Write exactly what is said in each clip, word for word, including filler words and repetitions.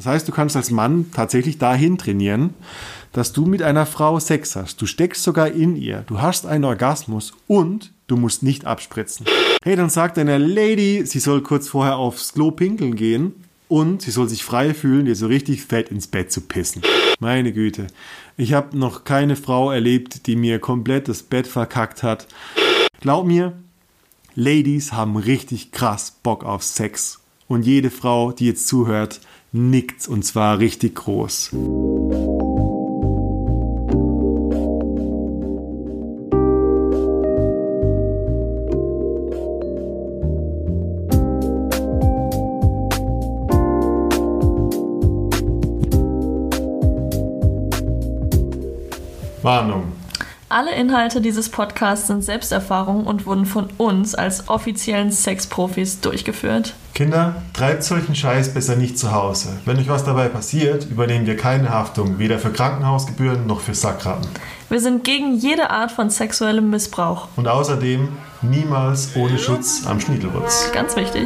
Das heißt, du kannst als Mann tatsächlich dahin trainieren, dass du mit einer Frau Sex hast. Du steckst sogar in ihr, du hast einen Orgasmus und du musst nicht abspritzen. Hey, dann sagt deine Lady, sie soll kurz vorher aufs Klo pinkeln gehen und sie soll sich frei fühlen, dir so richtig fett ins Bett zu pissen. Meine Güte, ich habe noch keine Frau erlebt, die mir komplett das Bett verkackt hat. Glaub mir, Ladies haben richtig krass Bock auf Sex. Und jede Frau, die jetzt zuhört, nickt und zwar richtig groß. Warnung. Alle Inhalte dieses Podcasts sind Selbsterfahrungen und wurden von uns als offiziellen Sexprofis durchgeführt. Kinder, treibt solchen Scheiß besser nicht zu Hause. Wenn euch was dabei passiert, übernehmen wir keine Haftung, weder für Krankenhausgebühren noch für Sackratten. Wir sind gegen jede Art von sexuellem Missbrauch. Und außerdem niemals ohne Schutz am Schniedelwurz. Ganz wichtig.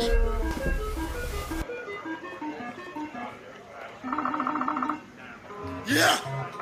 Yeah!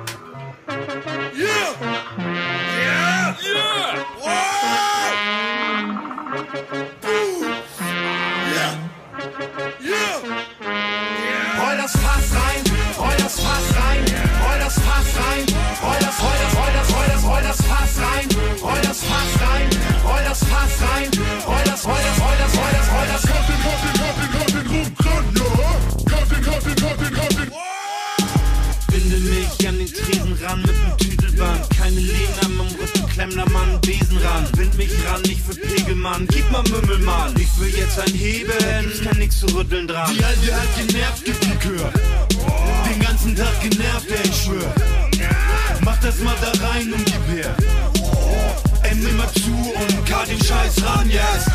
Yeah! Yeah! Yeah! Wow! Boom! Yeah! Yeah! Roll das Fass rein, roll das Fass rein, roll das Fass rein, roll das, roll das, roll das, roll das, roll das Fass rein, roll das Fass rein, roll das Fass rein, roll das, roll das, roll das, roll das, roll das. Cut den, cut den, cut den, cut den, rum dran, ja! Cut den, cut den, cut den, cut den. Binde mich an den Tresen ran mit dem Tüdelband. Keine Lehne am Rücken, klemm da mal einen Besen ran. Bind mich ran, ich für Pegelmann, gib mal Mümmelmann. Ich will jetzt ein Heben, gibt's kann nix zu rütteln dran. Die Alte hat genervt, gibt Likör. Den ganzen Tag genervt, ey, ich schwör. Mach das mal da rein und gib her. M immer zu und kart den Scheiß ran, yes.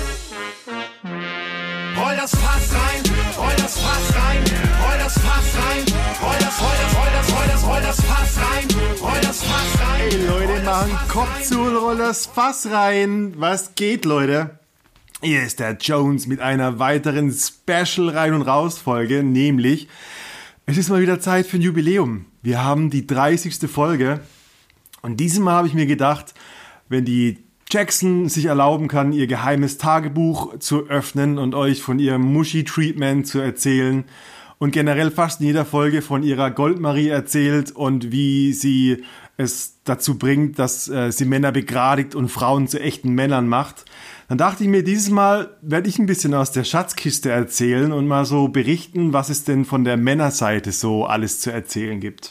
Roll das Fass rein, roll das Fass rein, roll das Fass rein, roll das, roll das, roll das, roll das, roll das Fass rein, roll das Fass rein. Hey Leute, machen Kopf zu und roll das Fass rein. Was geht, Leute? Hier ist der Jones mit einer weiteren Special Rein- und Raus-Folge, nämlich es ist mal wieder Zeit für ein Jubiläum. Wir haben die dreißigste Folge und dieses Mal habe ich mir gedacht, wenn die Jackson sich erlauben kann, ihr geheimes Tagebuch zu öffnen und euch von ihrem Muschi-Treatment zu erzählen und generell fast in jeder Folge von ihrer Goldmarie erzählt und wie sie es dazu bringt, dass äh, sie Männer begradigt und Frauen zu echten Männern macht, dann dachte ich mir, dieses Mal werde ich ein bisschen aus der Schatzkiste erzählen und mal so berichten, was es denn von der Männerseite so alles zu erzählen gibt.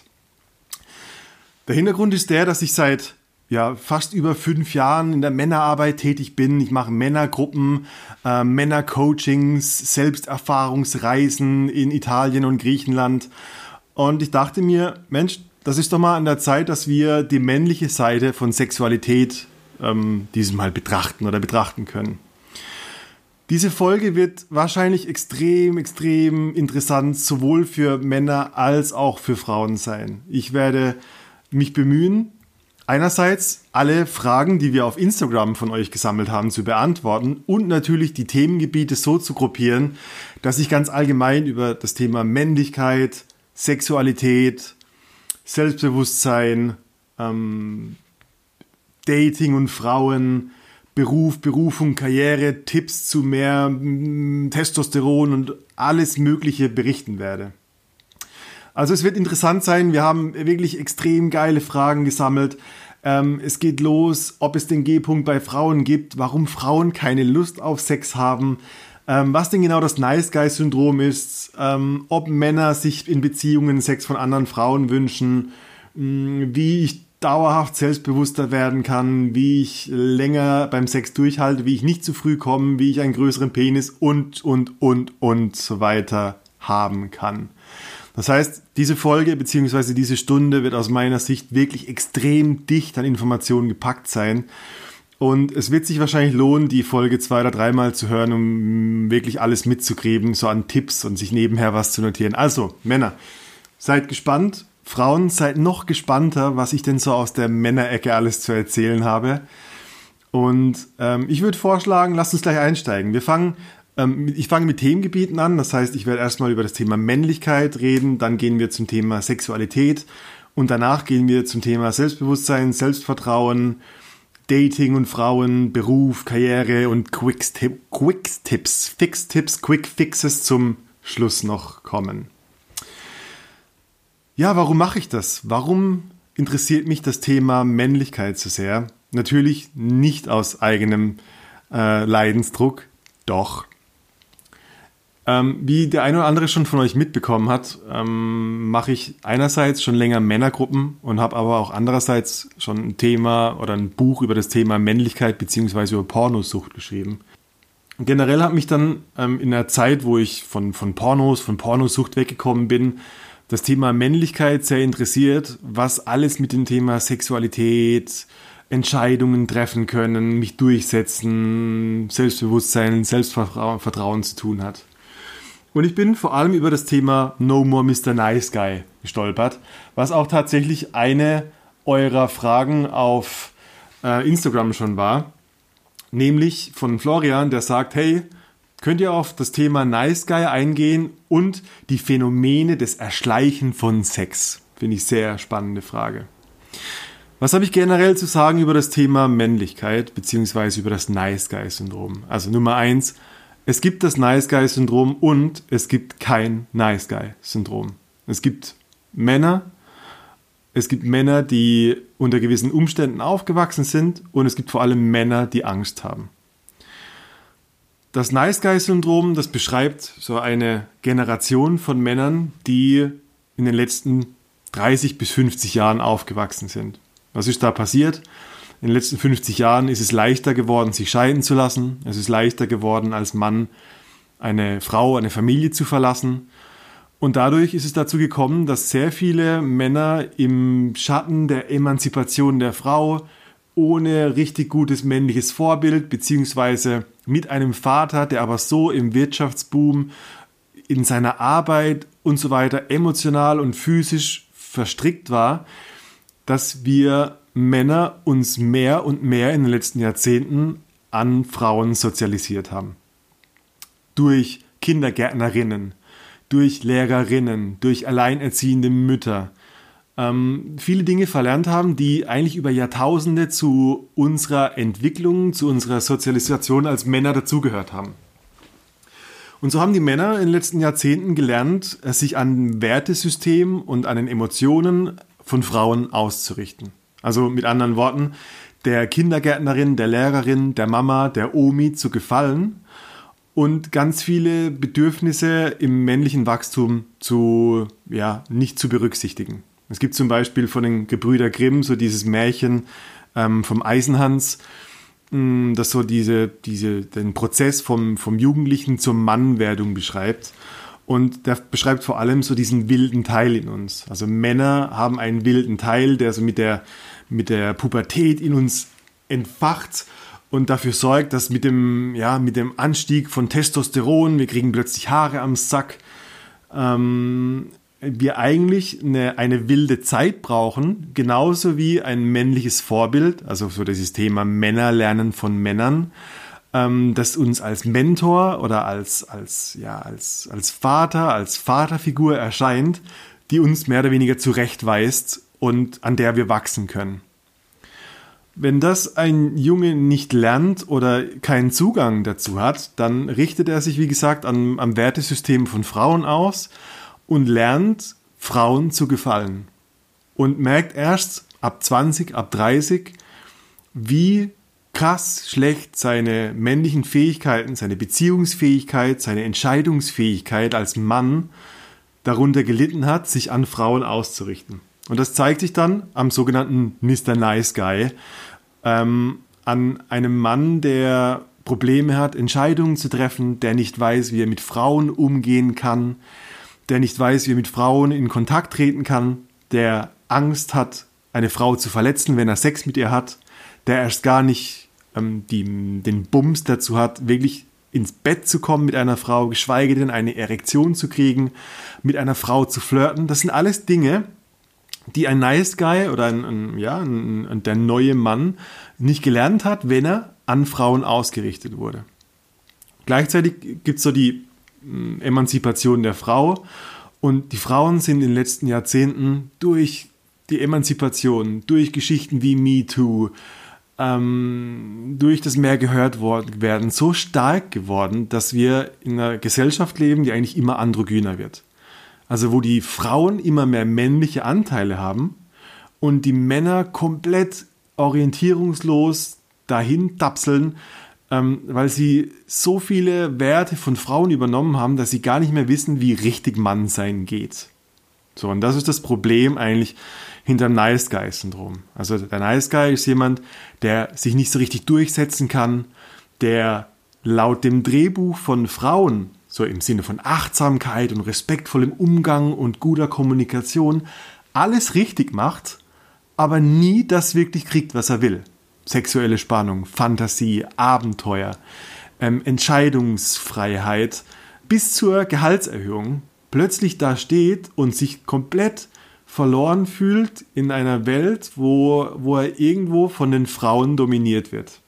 Der Hintergrund ist der, dass ich seit ja, fast über fünf Jahren in der Männerarbeit tätig bin. Ich mache Männergruppen, äh, Männercoachings, Selbsterfahrungsreisen in Italien und Griechenland. Und ich dachte mir, Mensch, das ist doch mal an der Zeit, dass wir die männliche Seite von Sexualität ähm, dieses Mal betrachten oder betrachten können. Diese Folge wird wahrscheinlich extrem, extrem interessant, sowohl für Männer als auch für Frauen sein. Ich werde mich bemühen, einerseits alle Fragen, die wir auf Instagram von euch gesammelt haben, zu beantworten und natürlich die Themengebiete so zu gruppieren, dass ich ganz allgemein über das Thema Männlichkeit, Sexualität, Selbstbewusstsein, ähm, Dating und Frauen, Beruf, Berufung, Karriere, Tipps zu mehr mh, Testosteron und alles Mögliche berichten werde. Also es wird interessant sein, wir haben wirklich extrem geile Fragen gesammelt. Ähm, es geht los, ob es den G-Punkt bei Frauen gibt, warum Frauen keine Lust auf Sex haben, ähm, was denn genau das Nice-Guy-Syndrom ist, ähm, ob Männer sich in Beziehungen Sex von anderen Frauen wünschen, mh, wie ich dauerhaft selbstbewusster werden kann, wie ich länger beim Sex durchhalte, wie ich nicht zu früh komme, wie ich einen größeren Penis und, und, und, und so weiter haben kann. Das heißt, diese Folge bzw. diese Stunde wird aus meiner Sicht wirklich extrem dicht an Informationen gepackt sein. Und es wird sich wahrscheinlich lohnen, die Folge zwei- oder dreimal zu hören, um wirklich alles mitzukriegen, so an Tipps und sich nebenher was zu notieren. Also, Männer, seid gespannt. Frauen, seid noch gespannter, was ich denn so aus der Männerecke alles zu erzählen habe. Und ähm, ich würde vorschlagen, lasst uns gleich einsteigen. Wir fangen Ähm, ich fange mit Themengebieten an, das heißt, ich werde erstmal über das Thema Männlichkeit reden, dann gehen wir zum Thema Sexualität und danach gehen wir zum Thema Selbstbewusstsein, Selbstvertrauen, Dating und Frauen, Beruf, Karriere und Quick-Tipps, Quick-Tipps, Fix-Tipps, Quick-Fixes zum Schluss noch kommen. Ja, warum mache ich das? Warum interessiert mich das Thema Männlichkeit so sehr? Natürlich nicht aus eigenem äh, Leidensdruck, doch. Ähm, wie der eine oder andere schon von euch mitbekommen hat, ähm, mache ich einerseits schon länger Männergruppen und habe aber auch andererseits schon ein Thema oder ein Buch über das Thema Männlichkeit bzw. über Pornosucht geschrieben. Generell hat mich dann ähm, in der Zeit, wo ich von, von Pornos, von Pornosucht weggekommen bin, das Thema Männlichkeit sehr interessiert, was alles mit dem Thema Sexualität, Entscheidungen treffen können, mich durchsetzen, Selbstbewusstsein, Selbstvertrauen zu tun hat. Und ich bin vor allem über das Thema No More Mister Nice Guy gestolpert, was auch tatsächlich eine eurer Fragen auf äh, Instagram schon war, nämlich von Florian, der sagt, hey, könnt ihr auf das Thema Nice Guy eingehen und die Phänomene des Erschleichen von Sex? Finde ich sehr spannende Frage. Was habe ich generell zu sagen über das Thema Männlichkeit bzw. über das Nice Guy Syndrom? Also Nummer eins, es gibt das Nice Guy Syndrom und es gibt kein Nice Guy Syndrom. Es gibt Männer, es gibt Männer, die unter gewissen Umständen aufgewachsen sind und es gibt vor allem Männer, die Angst haben. Das Nice Guy Syndrom, das beschreibt so eine Generation von Männern, die in den letzten dreißig bis fünfzig Jahren aufgewachsen sind. Was ist da passiert? In den letzten fünfzig Jahren ist es leichter geworden, sich scheiden zu lassen. Es ist leichter geworden, als Mann eine Frau, eine Familie zu verlassen. Und dadurch ist es dazu gekommen, dass sehr viele Männer im Schatten der Emanzipation der Frau, ohne richtig gutes männliches Vorbild, beziehungsweise mit einem Vater, der aber so im Wirtschaftsboom, in seiner Arbeit und so weiter emotional und physisch verstrickt war, dass wir Männer uns mehr und mehr in den letzten Jahrzehnten an Frauen sozialisiert haben. Durch Kindergärtnerinnen, durch Lehrerinnen, durch alleinerziehende Mütter. Ähm, viele Dinge verlernt haben, die eigentlich über Jahrtausende zu unserer Entwicklung, zu unserer Sozialisation als Männer dazugehört haben. Und so haben die Männer in den letzten Jahrzehnten gelernt, sich an dem Wertesystem und an den Emotionen von Frauen auszurichten. Also mit anderen Worten, der Kindergärtnerin, der Lehrerin, der Mama, der Omi zu gefallen und ganz viele Bedürfnisse im männlichen Wachstum zu, ja, nicht zu berücksichtigen. Es gibt zum Beispiel von den Gebrüder Grimm so dieses Märchen ähm, vom Eisenhans, mh, das so diese, diese, den Prozess vom, vom Jugendlichen zur Mannwerdung beschreibt. Und der beschreibt vor allem so diesen wilden Teil in uns. Also Männer haben einen wilden Teil, der so mit der, mit der Pubertät in uns entfacht und dafür sorgt, dass mit dem, ja, mit dem Anstieg von Testosteron, wir kriegen plötzlich Haare am Sack, ähm, wir eigentlich eine, eine wilde Zeit brauchen, genauso wie ein männliches Vorbild, also so dieses Thema Männer lernen von Männern, das uns als Mentor oder als, als, ja, als, als Vater, als Vaterfigur erscheint, die uns mehr oder weniger zurechtweist und an der wir wachsen können. Wenn das ein Junge nicht lernt oder keinen Zugang dazu hat, dann richtet er sich, wie gesagt, an, am Wertesystem von Frauen aus und lernt, Frauen zu gefallen. Und merkt erst ab zwanzig, ab dreißig, wie krass schlecht seine männlichen Fähigkeiten, seine Beziehungsfähigkeit, seine Entscheidungsfähigkeit als Mann darunter gelitten hat, sich an Frauen auszurichten. Und das zeigt sich dann am sogenannten Mister Nice Guy, ähm, an einem Mann, der Probleme hat, Entscheidungen zu treffen, der nicht weiß, wie er mit Frauen umgehen kann, der nicht weiß, wie er mit Frauen in Kontakt treten kann, der Angst hat, eine Frau zu verletzen, wenn er Sex mit ihr hat, der erst gar nicht Die, den Bums dazu hat, wirklich ins Bett zu kommen mit einer Frau, geschweige denn eine Erektion zu kriegen, mit einer Frau zu flirten. Das sind alles Dinge, die ein Nice Guy oder ein, ein, ja, ein, der neue Mann nicht gelernt hat, wenn er an Frauen ausgerichtet wurde. Gleichzeitig gibt es so die mh, Emanzipation der Frau und die Frauen sind in den letzten Jahrzehnten durch die Emanzipation, durch Geschichten wie MeToo, ähm, durch das mehr gehört werden, so stark geworden, dass wir in einer Gesellschaft leben, die eigentlich immer androgyner wird. Also wo die Frauen immer mehr männliche Anteile haben und die Männer komplett orientierungslos dahin tapseln, ähm, weil sie so viele Werte von Frauen übernommen haben, dass sie gar nicht mehr wissen, wie richtig Mann sein geht. So, und das ist das Problem eigentlich hinter dem Nice Guy-Syndrom. Also der Nice Guy ist jemand, der sich nicht so richtig durchsetzen kann, der laut dem Drehbuch von Frauen, so im Sinne von Achtsamkeit und respektvollem Umgang und guter Kommunikation, alles richtig macht, aber nie das wirklich kriegt, was er will. Sexuelle Spannung, Fantasie, Abenteuer, ähm, Entscheidungsfreiheit bis zur Gehaltserhöhung plötzlich da steht und sich komplett verloren fühlt in einer Welt, wo, wo er irgendwo von den Frauen dominiert wird.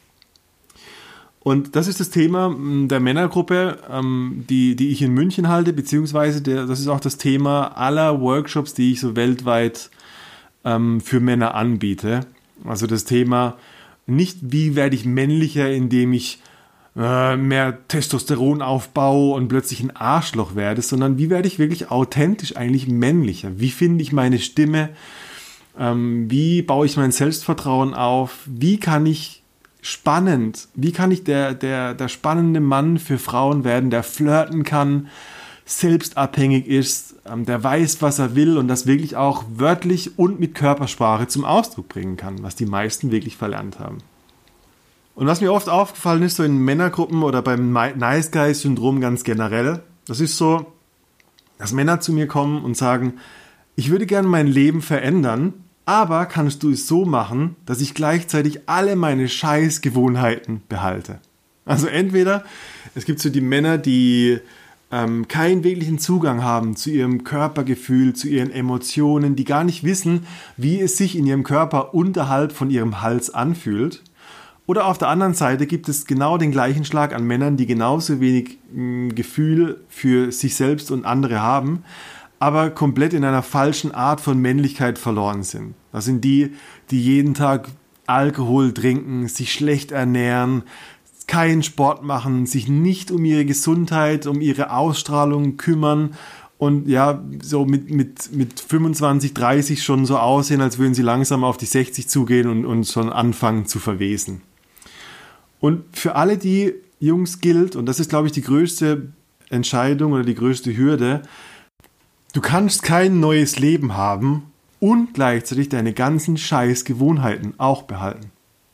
Und das ist das Thema der Männergruppe, ähm, die, die ich in München halte, beziehungsweise der, das ist auch das Thema aller Workshops, die ich so weltweit ähm, für Männer anbiete. Also das Thema nicht, wie werde ich männlicher, indem ich äh, mehr Testosteron aufbaue und plötzlich ein Arschloch werde, sondern wie werde ich wirklich authentisch eigentlich männlicher? Wie finde ich meine Stimme? Ähm, wie baue ich mein Selbstvertrauen auf? Wie kann ich spannend, wie kann ich der, der, der spannende Mann für Frauen werden, der flirten kann, selbstabhängig ist, ähm, der weiß, was er will und das wirklich auch wörtlich und mit Körpersprache zum Ausdruck bringen kann, was die meisten wirklich verlernt haben. Und was mir oft aufgefallen ist, so in Männergruppen oder beim Nice Guy-Syndrom ganz generell, das ist so, dass Männer zu mir kommen und sagen, ich würde gerne mein Leben verändern, aber kannst du es so machen, dass ich gleichzeitig alle meine Scheißgewohnheiten behalte. Also entweder, es gibt so die Männer, die ähm, keinen wirklichen Zugang haben zu ihrem Körpergefühl, zu ihren Emotionen, die gar nicht wissen, wie es sich in ihrem Körper unterhalb von ihrem Hals anfühlt. Oder auf der anderen Seite gibt es genau den gleichen Schlag an Männern, die genauso wenig mh, Gefühl für sich selbst und andere haben, aber komplett in einer falschen Art von Männlichkeit verloren sind. Das sind die, die jeden Tag Alkohol trinken, sich schlecht ernähren, keinen Sport machen, sich nicht um ihre Gesundheit, um ihre Ausstrahlung kümmern und ja, so mit, mit, mit fünfundzwanzig, dreißig schon so aussehen, als würden sie langsam auf die sechzig zugehen und, und schon anfangen zu verwesen. Und für alle die Jungs gilt, und das ist, glaube ich, die größte Entscheidung oder die größte Hürde, du kannst kein neues Leben haben und gleichzeitig deine ganzen Scheißgewohnheiten auch behalten.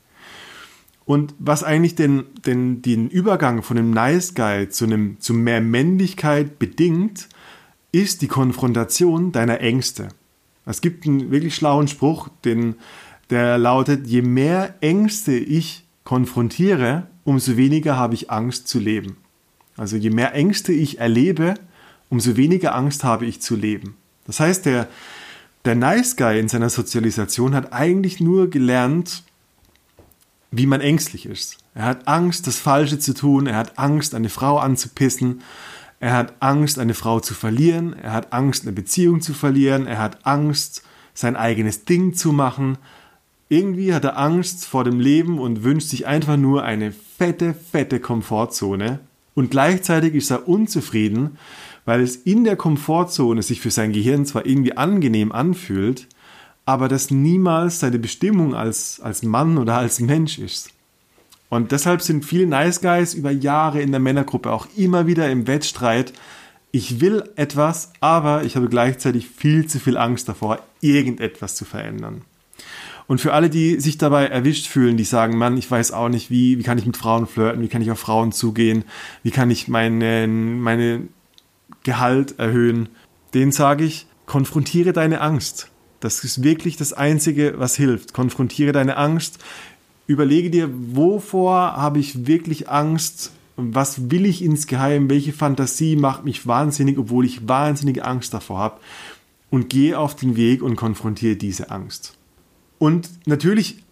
Und was eigentlich den, den, den Übergang von einem Nice Guy zu, einem, zu mehr Männlichkeit bedingt, ist die Konfrontation deiner Ängste. Es gibt einen wirklich schlauen Spruch, den, der lautet, je mehr Ängste ich konfrontiere, umso weniger habe ich Angst zu leben. Also je mehr Ängste ich erlebe, umso weniger Angst habe ich zu leben. Das heißt, der, der Nice Guy in seiner Sozialisation hat eigentlich nur gelernt, wie man ängstlich ist. Er hat Angst, das Falsche zu tun, er hat Angst, eine Frau anzupissen, er hat Angst, eine Frau zu verlieren, er hat Angst, eine Beziehung zu verlieren, er hat Angst, sein eigenes Ding zu machen. Irgendwie hat er Angst vor dem Leben und wünscht sich einfach nur eine fette, fette Komfortzone. Und gleichzeitig ist er unzufrieden, weil es in der Komfortzone sich für sein Gehirn zwar irgendwie angenehm anfühlt, aber das niemals seine Bestimmung als, als Mann oder als Mensch ist. Und deshalb sind viele Nice Guys über Jahre in der Männergruppe auch immer wieder im Wettstreit. Ich will etwas, aber ich habe gleichzeitig viel zu viel Angst davor, irgendetwas zu verändern. Und für alle, die sich dabei erwischt fühlen, die sagen, Mann, ich weiß auch nicht, wie, wie kann ich mit Frauen flirten, wie kann ich auf Frauen zugehen, wie kann ich meine, meine Gehalt erhöhen, denen sage ich, konfrontiere deine Angst. Das ist wirklich das Einzige, was hilft. Konfrontiere deine Angst, überlege dir, wovor habe ich wirklich Angst, was will ich insgeheim, welche Fantasie macht mich wahnsinnig, obwohl ich wahnsinnige Angst davor habe, und gehe auf den Weg und konfrontiere diese Angst. Und natürlich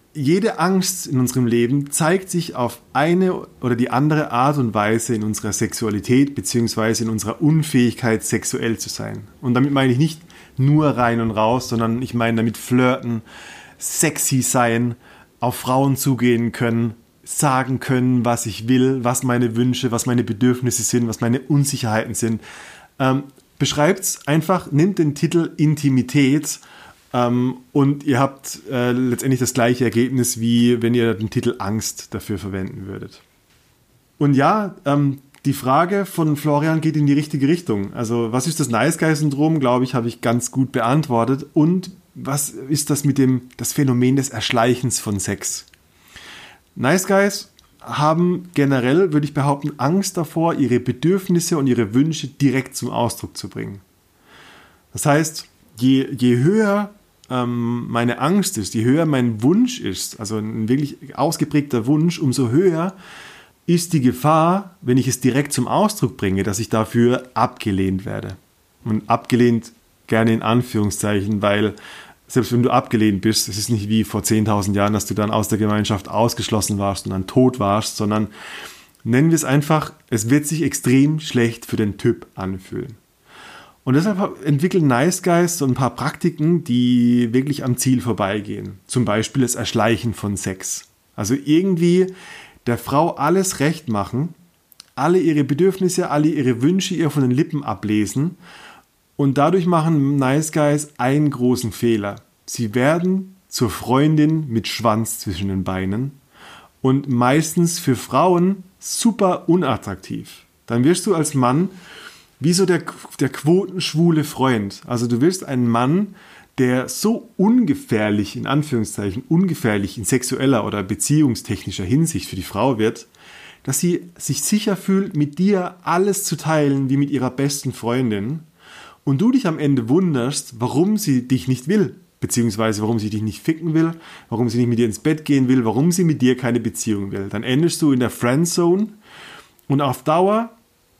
jede Angst in unserem Leben zeigt sich auf eine oder die andere Art und Weise in unserer Sexualität beziehungsweise in unserer Unfähigkeit, sexuell zu sein. Und damit meine ich nicht nur rein und raus, sondern ich meine damit flirten, sexy sein, auf Frauen zugehen können, sagen können, was ich will, was meine Wünsche, was meine Bedürfnisse sind, was meine Unsicherheiten sind. Ähm, beschreibt's einfach, nimmt den Titel Intimität ähm, und ihr habt äh, letztendlich das gleiche Ergebnis, wie wenn ihr den Titel Angst dafür verwenden würdet. Und ja, ähm, die Frage von Florian geht in die richtige Richtung. Also was ist das Nice-Guy-Syndrom, glaube ich, habe ich ganz gut beantwortet. Und was ist das mit dem das Phänomen des Erschleichens von Sex? Nice Guys haben generell, würde ich behaupten, Angst davor, ihre Bedürfnisse und ihre Wünsche direkt zum Ausdruck zu bringen. Das heißt, je, je höher ähm, meine Angst ist, je höher mein Wunsch ist, also ein wirklich ausgeprägter Wunsch, umso höher ist die Gefahr, wenn ich es direkt zum Ausdruck bringe, dass ich dafür abgelehnt werde. Und abgelehnt gerne in Anführungszeichen, weil selbst wenn du abgelehnt bist, es ist nicht wie vor zehntausend Jahren, dass du dann aus der Gemeinschaft ausgeschlossen warst und dann tot warst, sondern nennen wir es einfach, es wird sich extrem schlecht für den Typ anfühlen. Und deshalb entwickeln Nice Guys so ein paar Praktiken, die wirklich am Ziel vorbeigehen. Zum Beispiel das Erschleichen von Sex. Also irgendwie der Frau alles recht machen, alle ihre Bedürfnisse, alle ihre Wünsche ihr von den Lippen ablesen. Und dadurch machen Nice Guys einen großen Fehler. Sie werden zur Freundin mit Schwanz zwischen den Beinen und meistens für Frauen super unattraktiv. Dann wirst du als Mann wie so der, der quotenschwule Freund. Also du wirst einen Mann, der so ungefährlich, in Anführungszeichen, ungefährlich in sexueller oder beziehungstechnischer Hinsicht für die Frau wird, dass sie sich sicher fühlt, mit dir alles zu teilen wie mit ihrer besten Freundin. Und du dich am Ende wunderst, warum sie dich nicht will, beziehungsweise warum sie dich nicht ficken will, warum sie nicht mit dir ins Bett gehen will, warum sie mit dir keine Beziehung will. Dann endest du in der Friendzone und auf Dauer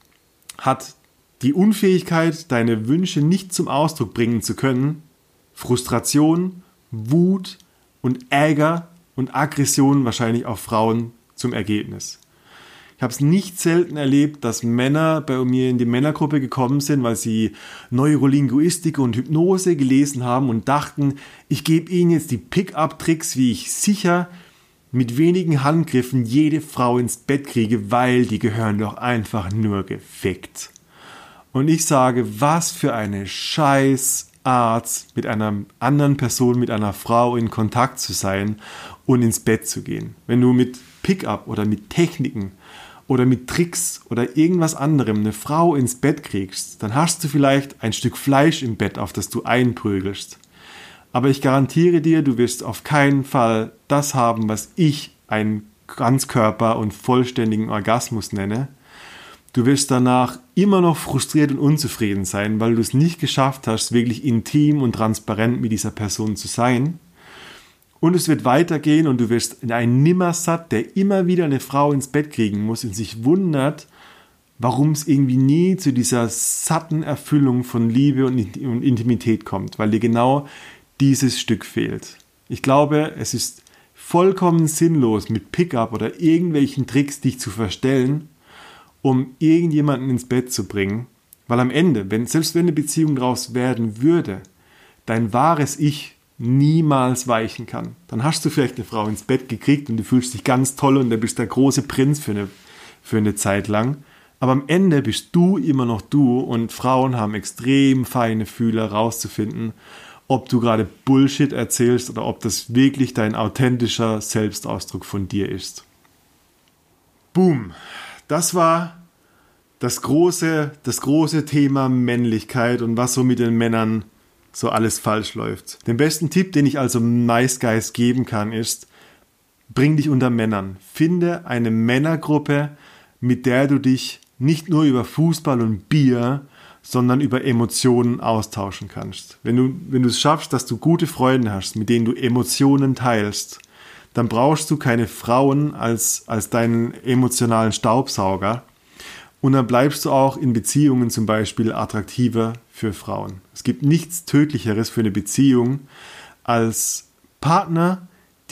hat die Unfähigkeit, deine Wünsche nicht zum Ausdruck bringen zu können, Frustration, Wut und Ärger und Aggression wahrscheinlich auf Frauen zum Ergebnis. Ich habe es nicht selten erlebt, dass Männer bei mir in die Männergruppe gekommen sind, weil sie Neurolinguistik und Hypnose gelesen haben und dachten, ich gebe ihnen jetzt die Pick-up-Tricks, wie ich sicher mit wenigen Handgriffen jede Frau ins Bett kriege, weil die gehören doch einfach nur gefickt. Und ich sage, was für eine Scheißart, mit einer anderen Person, mit einer Frau in Kontakt zu sein und ins Bett zu gehen. Wenn du mit Pick-up oder mit Techniken oder mit Tricks oder irgendwas anderem eine Frau ins Bett kriegst, dann hast du vielleicht ein Stück Fleisch im Bett, auf das du einprügelst. Aber ich garantiere dir, du wirst auf keinen Fall das haben, was ich einen Ganzkörper- und vollständigen Orgasmus nenne. Du wirst danach immer noch frustriert und unzufrieden sein, weil du es nicht geschafft hast, wirklich intim und transparent mit dieser Person zu sein. Und es wird weitergehen und du wirst in einen Nimmersatt, der immer wieder eine Frau ins Bett kriegen muss und sich wundert, warum es irgendwie nie zu dieser satten Erfüllung von Liebe und Intimität kommt, weil dir genau dieses Stück fehlt. Ich glaube, es ist vollkommen sinnlos, mit Pickup oder irgendwelchen Tricks dich zu verstellen, um irgendjemanden ins Bett zu bringen, weil am Ende, wenn, selbst wenn eine Beziehung daraus werden würde, dein wahres Ich niemals weichen kann. Dann hast du vielleicht eine Frau ins Bett gekriegt und du fühlst dich ganz toll und du bist der große Prinz für eine, für eine Zeit lang. Aber am Ende bist du immer noch du und Frauen haben extrem feine Fühler rauszufinden, ob du gerade Bullshit erzählst oder ob das wirklich dein authentischer Selbstausdruck von dir ist. Boom. Das war das große, das große Thema Männlichkeit und was so mit den Männern so alles falsch läuft. Den besten Tipp, den ich also Nice Guys geben kann, ist, bring dich unter Männern. Finde eine Männergruppe, mit der du dich nicht nur über Fußball und Bier, sondern über Emotionen austauschen kannst. Wenn du, wenn du es schaffst, dass du gute Freunde hast, mit denen du Emotionen teilst, dann brauchst du keine Frauen als, als deinen emotionalen Staubsauger und dann bleibst du auch in Beziehungen zum Beispiel attraktiver für Frauen. Es gibt nichts Tödlicheres für eine Beziehung als Partner, die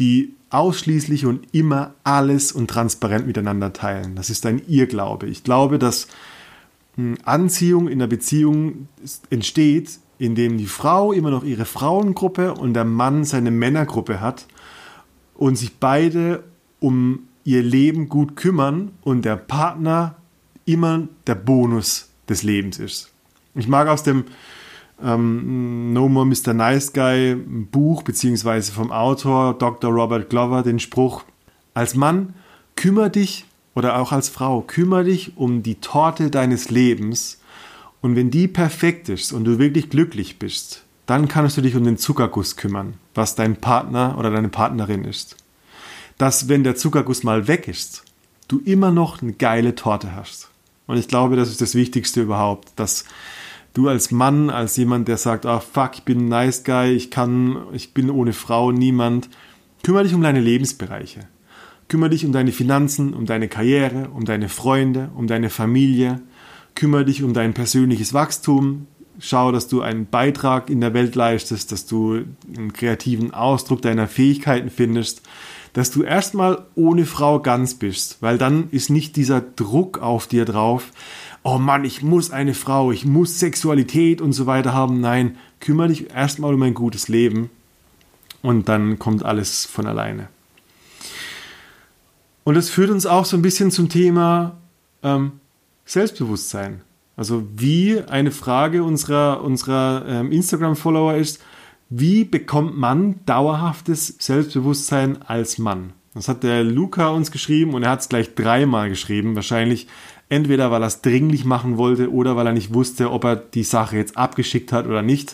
ausschließlich und immer alles und transparent miteinander teilen. Das ist ein Irrglaube. Ich glaube, dass Anziehung in der Beziehung entsteht, indem die Frau immer noch ihre Frauengruppe und der Mann seine Männergruppe hat und sich beide um ihr Leben gut kümmern und der Partner immer der Bonus des Lebens ist. Ich mag aus dem ähm, No More Mister Nice Guy Buch beziehungsweise vom Autor Doktor Robert Glover den Spruch: Als Mann kümmere dich oder auch als Frau kümmere dich um die Torte deines Lebens und wenn die perfekt ist und du wirklich glücklich bist, dann kannst du dich um den Zuckerguss kümmern, was dein Partner oder deine Partnerin ist. Dass, wenn der Zuckerguss mal weg ist, du immer noch eine geile Torte hast. Und ich glaube, das ist das Wichtigste überhaupt, dass du als Mann, als jemand, der sagt, ah fuck, ich bin ein nice guy, ich kann, ich bin ohne Frau niemand, kümmere dich um deine Lebensbereiche. Kümmere dich um deine Finanzen, um deine Karriere, um deine Freunde, um deine Familie. Kümmere dich um dein persönliches Wachstum. Schau, dass du einen Beitrag in der Welt leistest, dass du einen kreativen Ausdruck deiner Fähigkeiten findest, dass du erstmal ohne Frau ganz bist, weil dann ist nicht dieser Druck auf dir drauf, oh Mann, ich muss eine Frau, ich muss Sexualität und so weiter haben. Nein, kümmere dich erstmal um ein gutes Leben und dann kommt alles von alleine. Und das führt uns auch so ein bisschen zum Thema ähm, Selbstbewusstsein. Also wie eine Frage unserer, unserer ähm, Instagram-Follower ist, wie bekommt man dauerhaftes Selbstbewusstsein als Mann? Das hat der Luca uns geschrieben und er hat es gleich dreimal geschrieben. Wahrscheinlich entweder, weil er es dringlich machen wollte oder weil er nicht wusste, ob er die Sache jetzt abgeschickt hat oder nicht.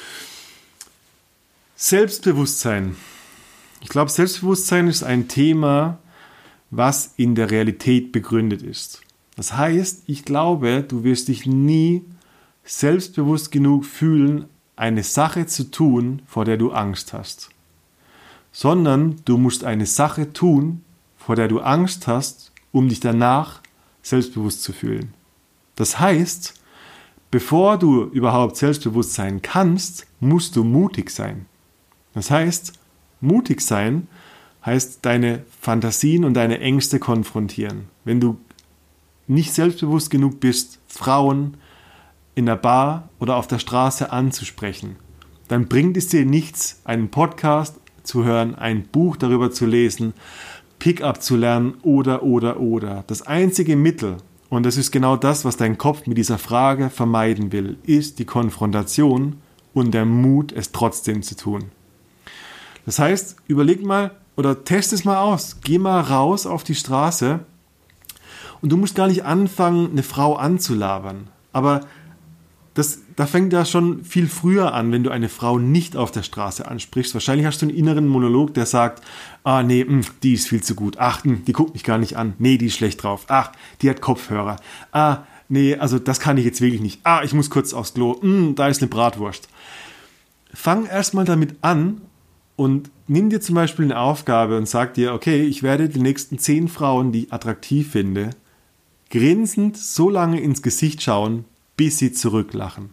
Selbstbewusstsein. Ich glaube, Selbstbewusstsein ist ein Thema, was in der Realität begründet ist. Das heißt, ich glaube, du wirst dich nie selbstbewusst genug fühlen, eine Sache zu tun, vor der du Angst hast. Sondern du musst eine Sache tun, vor der du Angst hast, um dich danach selbstbewusst zu fühlen. Das heißt, bevor du überhaupt selbstbewusst sein kannst, musst du mutig sein. Das heißt, mutig sein heißt deine Fantasien und deine Ängste konfrontieren. Wenn du nicht selbstbewusst genug bist, Frauen in der Bar oder auf der Straße anzusprechen, dann bringt es dir nichts, einen Podcast zu hören, ein Buch darüber zu lesen, Pickup zu lernen oder, oder, oder. Das einzige Mittel, und das ist genau das, was dein Kopf mit dieser Frage vermeiden will, ist die Konfrontation und der Mut, es trotzdem zu tun. Das heißt, überleg mal oder test es mal aus. Geh mal raus auf die Straße und du musst gar nicht anfangen, eine Frau anzulabern. Aber das, da fängt ja schon viel früher an, wenn du eine Frau nicht auf der Straße ansprichst. Wahrscheinlich hast du einen inneren Monolog, der sagt, ah nee, mh, die ist viel zu gut. Ach, mh, die guckt mich gar nicht an. Nee, die ist schlecht drauf. Ach, die hat Kopfhörer. Ah, nee, also das kann ich jetzt wirklich nicht. Ah, ich muss kurz aufs Klo. Mh, da ist eine Bratwurst. Fang erstmal damit an und nimm dir zum Beispiel eine Aufgabe und sag dir, okay, ich werde die nächsten zehn Frauen, die ich attraktiv finde, grinsend so lange ins Gesicht schauen, bis sie zurücklachen.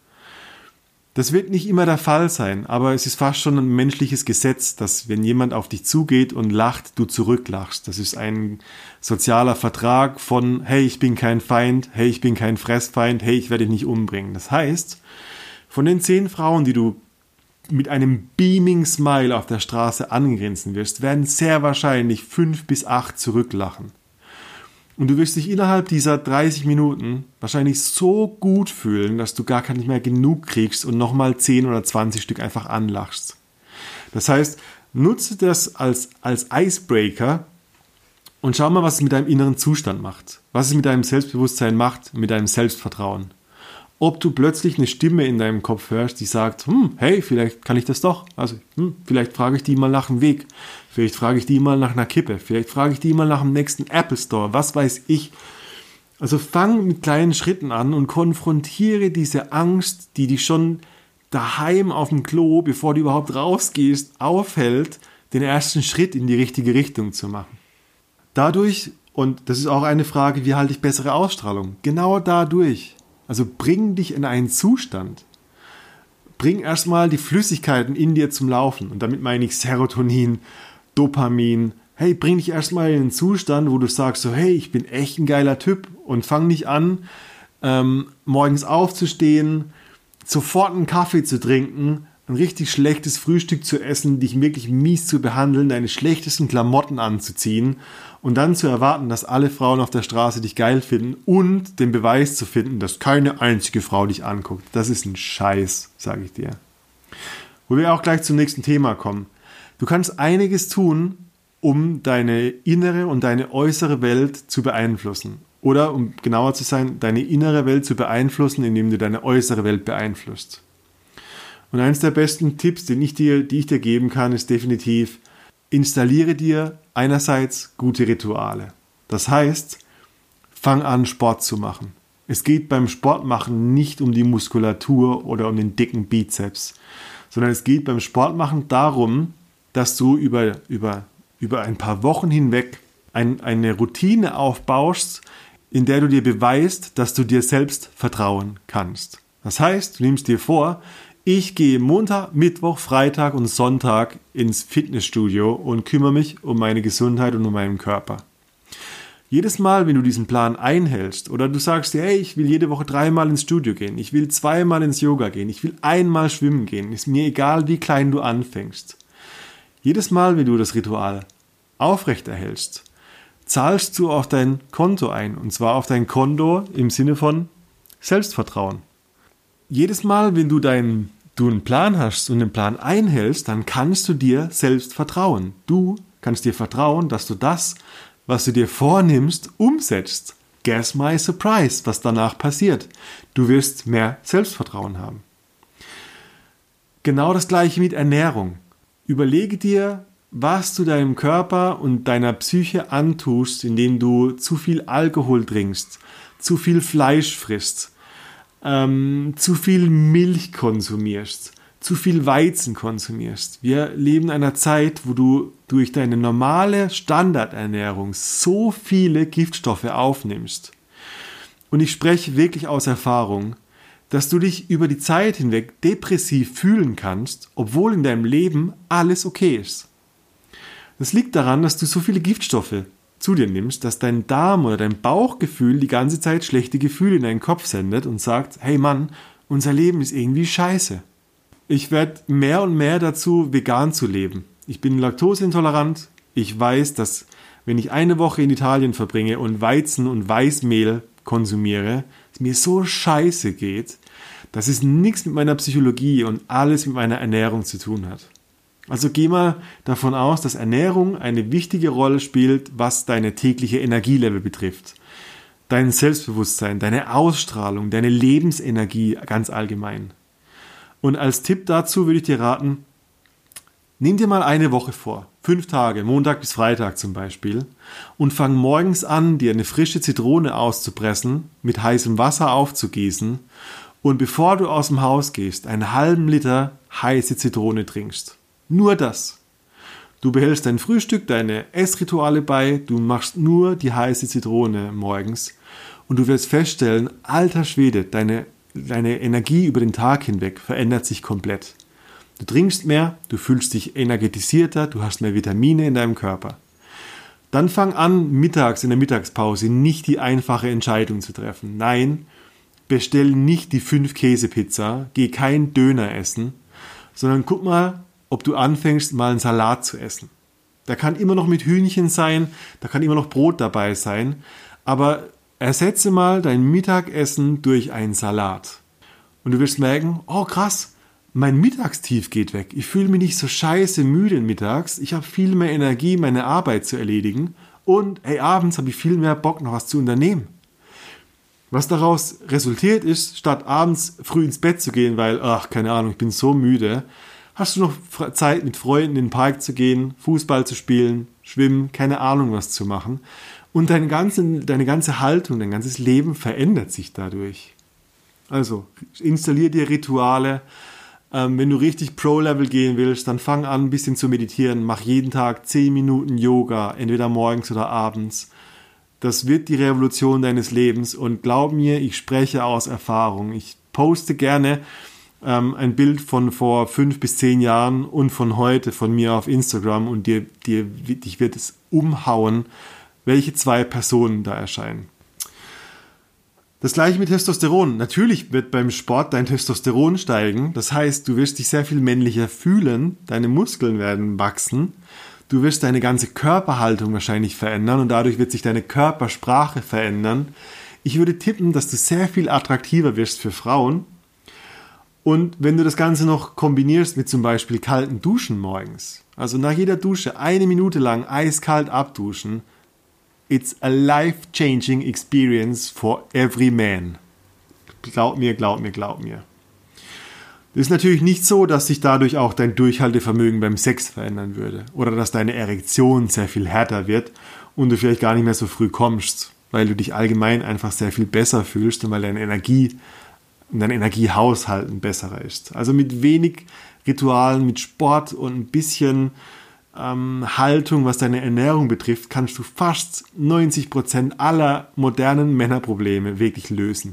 Das wird nicht immer der Fall sein, aber es ist fast schon ein menschliches Gesetz, dass wenn jemand auf dich zugeht und lacht, du zurücklachst. Das ist ein sozialer Vertrag von, hey, ich bin kein Feind, hey, ich bin kein Fressfeind, hey, ich werde dich nicht umbringen. Das heißt, von den zehn Frauen, die du mit einem beaming Smile auf der Straße angrinsen wirst, werden sehr wahrscheinlich fünf bis acht zurücklachen. Und du wirst dich innerhalb dieser dreißig Minuten wahrscheinlich so gut fühlen, dass du gar nicht mehr genug kriegst und nochmal zehn oder zwanzig Stück einfach anlachst. Das heißt, nutze das als, als Icebreaker und schau mal, was es mit deinem inneren Zustand macht. Was es mit deinem Selbstbewusstsein macht, mit deinem Selbstvertrauen. Ob du plötzlich eine Stimme in deinem Kopf hörst, die sagt, hm, hey, vielleicht kann ich das doch. Also, hm, vielleicht frage ich die mal nach dem Weg. Vielleicht frage ich die mal nach einer Kippe. Vielleicht frage ich die mal nach dem nächsten Apple Store. Was weiß ich. Also fang mit kleinen Schritten an und konfrontiere diese Angst, die dich schon daheim auf dem Klo, bevor du überhaupt rausgehst, aufhält, den ersten Schritt in die richtige Richtung zu machen. Dadurch, und das ist auch eine Frage, wie halte ich bessere Ausstrahlung? Genau dadurch. Also bring dich in einen Zustand. Bring erstmal die Flüssigkeiten in dir zum Laufen. Und damit meine ich Serotonin, Dopamin. Hey, bring dich erstmal in einen Zustand, wo du sagst so, hey, ich bin echt ein geiler Typ und fang nicht an, ähm, morgens aufzustehen, sofort einen Kaffee zu trinken, ein richtig schlechtes Frühstück zu essen, dich wirklich mies zu behandeln, deine schlechtesten Klamotten anzuziehen und dann zu erwarten, dass alle Frauen auf der Straße dich geil finden und den Beweis zu finden, dass keine einzige Frau dich anguckt. Das ist ein Scheiß, sage ich dir. Wo wir auch gleich zum nächsten Thema kommen. Du kannst einiges tun, um deine innere und deine äußere Welt zu beeinflussen. Oder, um genauer zu sein, deine innere Welt zu beeinflussen, indem du deine äußere Welt beeinflusst. Und eines der besten Tipps, den ich dir, die ich dir geben kann, ist definitiv, installiere dir einerseits gute Rituale. Das heißt, fang an, Sport zu machen. Es geht beim Sportmachen nicht um die Muskulatur oder um den dicken Bizeps, sondern es geht beim Sportmachen darum, dass du über, über, über ein paar Wochen hinweg ein, eine Routine aufbaust, in der du dir beweist, dass du dir selbst vertrauen kannst. Das heißt, du nimmst dir vor, ich gehe Montag, Mittwoch, Freitag und Sonntag ins Fitnessstudio und kümmere mich um meine Gesundheit und um meinen Körper. Jedes Mal, wenn du diesen Plan einhältst oder du sagst dir, hey, ich will jede Woche dreimal ins Studio gehen, ich will zweimal ins Yoga gehen, ich will einmal schwimmen gehen, ist mir egal, wie klein du anfängst. Jedes Mal, wenn du das Ritual aufrechterhältst, zahlst du auf dein Konto ein, und zwar auf dein Konto im Sinne von Selbstvertrauen. Jedes Mal, wenn du, dein, du einen Plan hast und den Plan einhältst, dann kannst du dir selbst vertrauen. Du kannst dir vertrauen, dass du das, was du dir vornimmst, umsetzt. Guess my surprise, was danach passiert. Du wirst mehr Selbstvertrauen haben. Genau das gleiche mit Ernährung. Überlege dir, was du deinem Körper und deiner Psyche antust, indem du zu viel Alkohol trinkst, zu viel Fleisch frisst, ähm, zu viel Milch konsumierst, zu viel Weizen konsumierst. Wir leben in einer Zeit, wo du durch deine normale Standardernährung so viele Giftstoffe aufnimmst. Und ich spreche wirklich aus Erfahrung, dass du dich über die Zeit hinweg depressiv fühlen kannst, obwohl in deinem Leben alles okay ist. Das liegt daran, dass du so viele Giftstoffe zu dir nimmst, dass dein Darm oder dein Bauchgefühl die ganze Zeit schlechte Gefühle in deinen Kopf sendet und sagt, hey Mann, unser Leben ist irgendwie scheiße. Ich werde mehr und mehr dazu, vegan zu leben. Ich bin laktoseintolerant. Ich weiß, dass wenn ich eine Woche in Italien verbringe und Weizen und Weißmehl konsumiere, es mir so scheiße geht, dass es nichts mit meiner Psychologie und alles mit meiner Ernährung zu tun hat. Also geh mal davon aus, dass Ernährung eine wichtige Rolle spielt, was deine tägliche Energielevel betrifft. Dein Selbstbewusstsein, deine Ausstrahlung, deine Lebensenergie ganz allgemein. Und als Tipp dazu würde ich dir raten, nimm dir mal eine Woche vor, fünf Tage, Montag bis Freitag zum Beispiel, und fang morgens an, dir eine frische Zitrone auszupressen, mit heißem Wasser aufzugießen und bevor du aus dem Haus gehst, einen halben Liter heiße Zitrone trinkst. Nur das. Du behältst dein Frühstück, deine Essrituale bei, du machst nur die heiße Zitrone morgens und du wirst feststellen, alter Schwede, deine, deine Energie über den Tag hinweg verändert sich komplett. Du trinkst mehr, du fühlst dich energetisierter, du hast mehr Vitamine in deinem Körper. Dann fang an, mittags in der Mittagspause nicht die einfache Entscheidung zu treffen. Nein, bestell nicht die fünf Käsepizza, geh kein Döner essen, sondern guck mal, ob du anfängst, mal einen Salat zu essen. Da kann immer noch mit Hühnchen sein, da kann immer noch Brot dabei sein, aber ersetze mal dein Mittagessen durch einen Salat. Und du wirst merken, oh krass, mein Mittagstief geht weg. Ich fühle mich nicht so scheiße müde mittags, ich habe viel mehr Energie, meine Arbeit zu erledigen und hey, abends habe ich viel mehr Bock, noch was zu unternehmen. Was daraus resultiert ist, statt abends früh ins Bett zu gehen, weil, ach, keine Ahnung, ich bin so müde, hast du noch Zeit, mit Freunden in den Park zu gehen, Fußball zu spielen, schwimmen, keine Ahnung was zu machen. Und deine ganze, deine ganze Haltung, dein ganzes Leben verändert sich dadurch. Also, installier dir Rituale. Ähm, wenn du richtig Pro-Level gehen willst, dann fang an, ein bisschen zu meditieren. Mach jeden Tag zehn Minuten Yoga, entweder morgens oder abends. Das wird die Revolution deines Lebens. Und glaub mir, ich spreche aus Erfahrung. Ich poste gerne ähm, ein Bild von vor fünf bis zehn Jahren und von heute von mir auf Instagram und dir, dir, dich wird es umhauen, welche zwei Personen da erscheinen. Das gleiche mit Testosteron. Natürlich wird beim Sport dein Testosteron steigen. Das heißt, du wirst dich sehr viel männlicher fühlen, deine Muskeln werden wachsen, du wirst deine ganze Körperhaltung wahrscheinlich verändern und dadurch wird sich deine Körpersprache verändern. Ich würde tippen, dass du sehr viel attraktiver wirst für Frauen. Und wenn du das Ganze noch kombinierst mit zum Beispiel kalten Duschen morgens, also nach jeder Dusche eine Minute lang eiskalt abduschen, it's a life-changing experience for every man. Glaub mir, glaub mir, glaub mir. Es ist natürlich nicht so, dass sich dadurch auch dein Durchhaltevermögen beim Sex verändern würde oder dass deine Erektion sehr viel härter wird und du vielleicht gar nicht mehr so früh kommst, weil du dich allgemein einfach sehr viel besser fühlst und weil deine Energie, dein Energiehaushalt ein besserer ist. Also mit wenig Ritualen, mit Sport und ein bisschen ähm, Haltung, was deine Ernährung betrifft, kannst du fast neunzig Prozent aller modernen Männerprobleme wirklich lösen.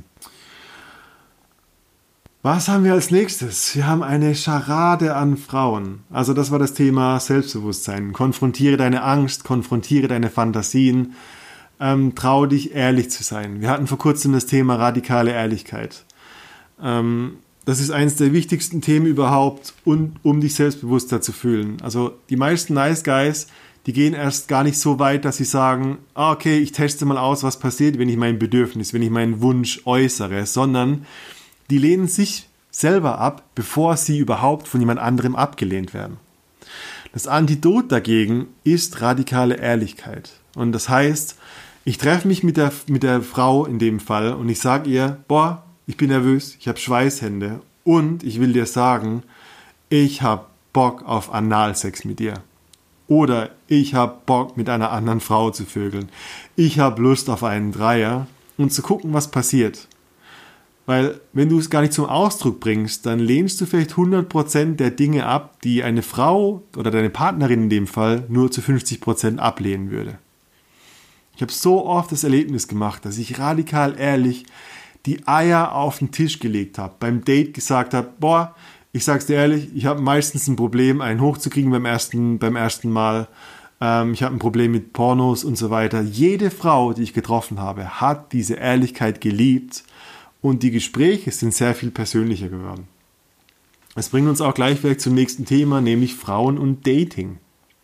Was haben wir als nächstes? Wir haben eine Scharade an Frauen. Also das war das Thema Selbstbewusstsein. Konfrontiere deine Angst, konfrontiere deine Fantasien, ähm, trau dich ehrlich zu sein. Wir hatten vor kurzem das Thema radikale Ehrlichkeit. Ähm, das ist eines der wichtigsten Themen überhaupt, und, um dich selbstbewusster zu fühlen. Also die meisten Nice Guys, die gehen erst gar nicht so weit, dass sie sagen, ah, okay, ich teste mal aus, was passiert, wenn ich mein Bedürfnis, wenn ich meinen Wunsch äußere, sondern die lehnen sich selber ab, bevor sie überhaupt von jemand anderem abgelehnt werden. Das Antidot dagegen ist radikale Ehrlichkeit. Und das heißt, ich treffe mich mit der, mit der Frau in dem Fall und ich sage ihr, boah, ich bin nervös, ich habe Schweißhände und ich will dir sagen, ich habe Bock auf Analsex mit dir. Oder ich habe Bock, mit einer anderen Frau zu vögeln. Ich habe Lust auf einen Dreier und zu gucken, was passiert. Weil wenn du es gar nicht zum Ausdruck bringst, dann lehnst du vielleicht hundert Prozent der Dinge ab, die eine Frau oder deine Partnerin in dem Fall nur zu fünfzig Prozent ablehnen würde. Ich habe so oft das Erlebnis gemacht, dass ich radikal ehrlich die Eier auf den Tisch gelegt habe, beim Date gesagt habe, boah, ich sag's dir ehrlich, ich habe meistens ein Problem, einen hochzukriegen beim ersten, beim ersten Mal. Ähm, ich habe ein Problem mit Pornos und so weiter. Jede Frau, die ich getroffen habe, hat diese Ehrlichkeit geliebt. Und die Gespräche sind sehr viel persönlicher geworden. Das bringt uns auch gleich weg zum nächsten Thema, nämlich Frauen und Dating.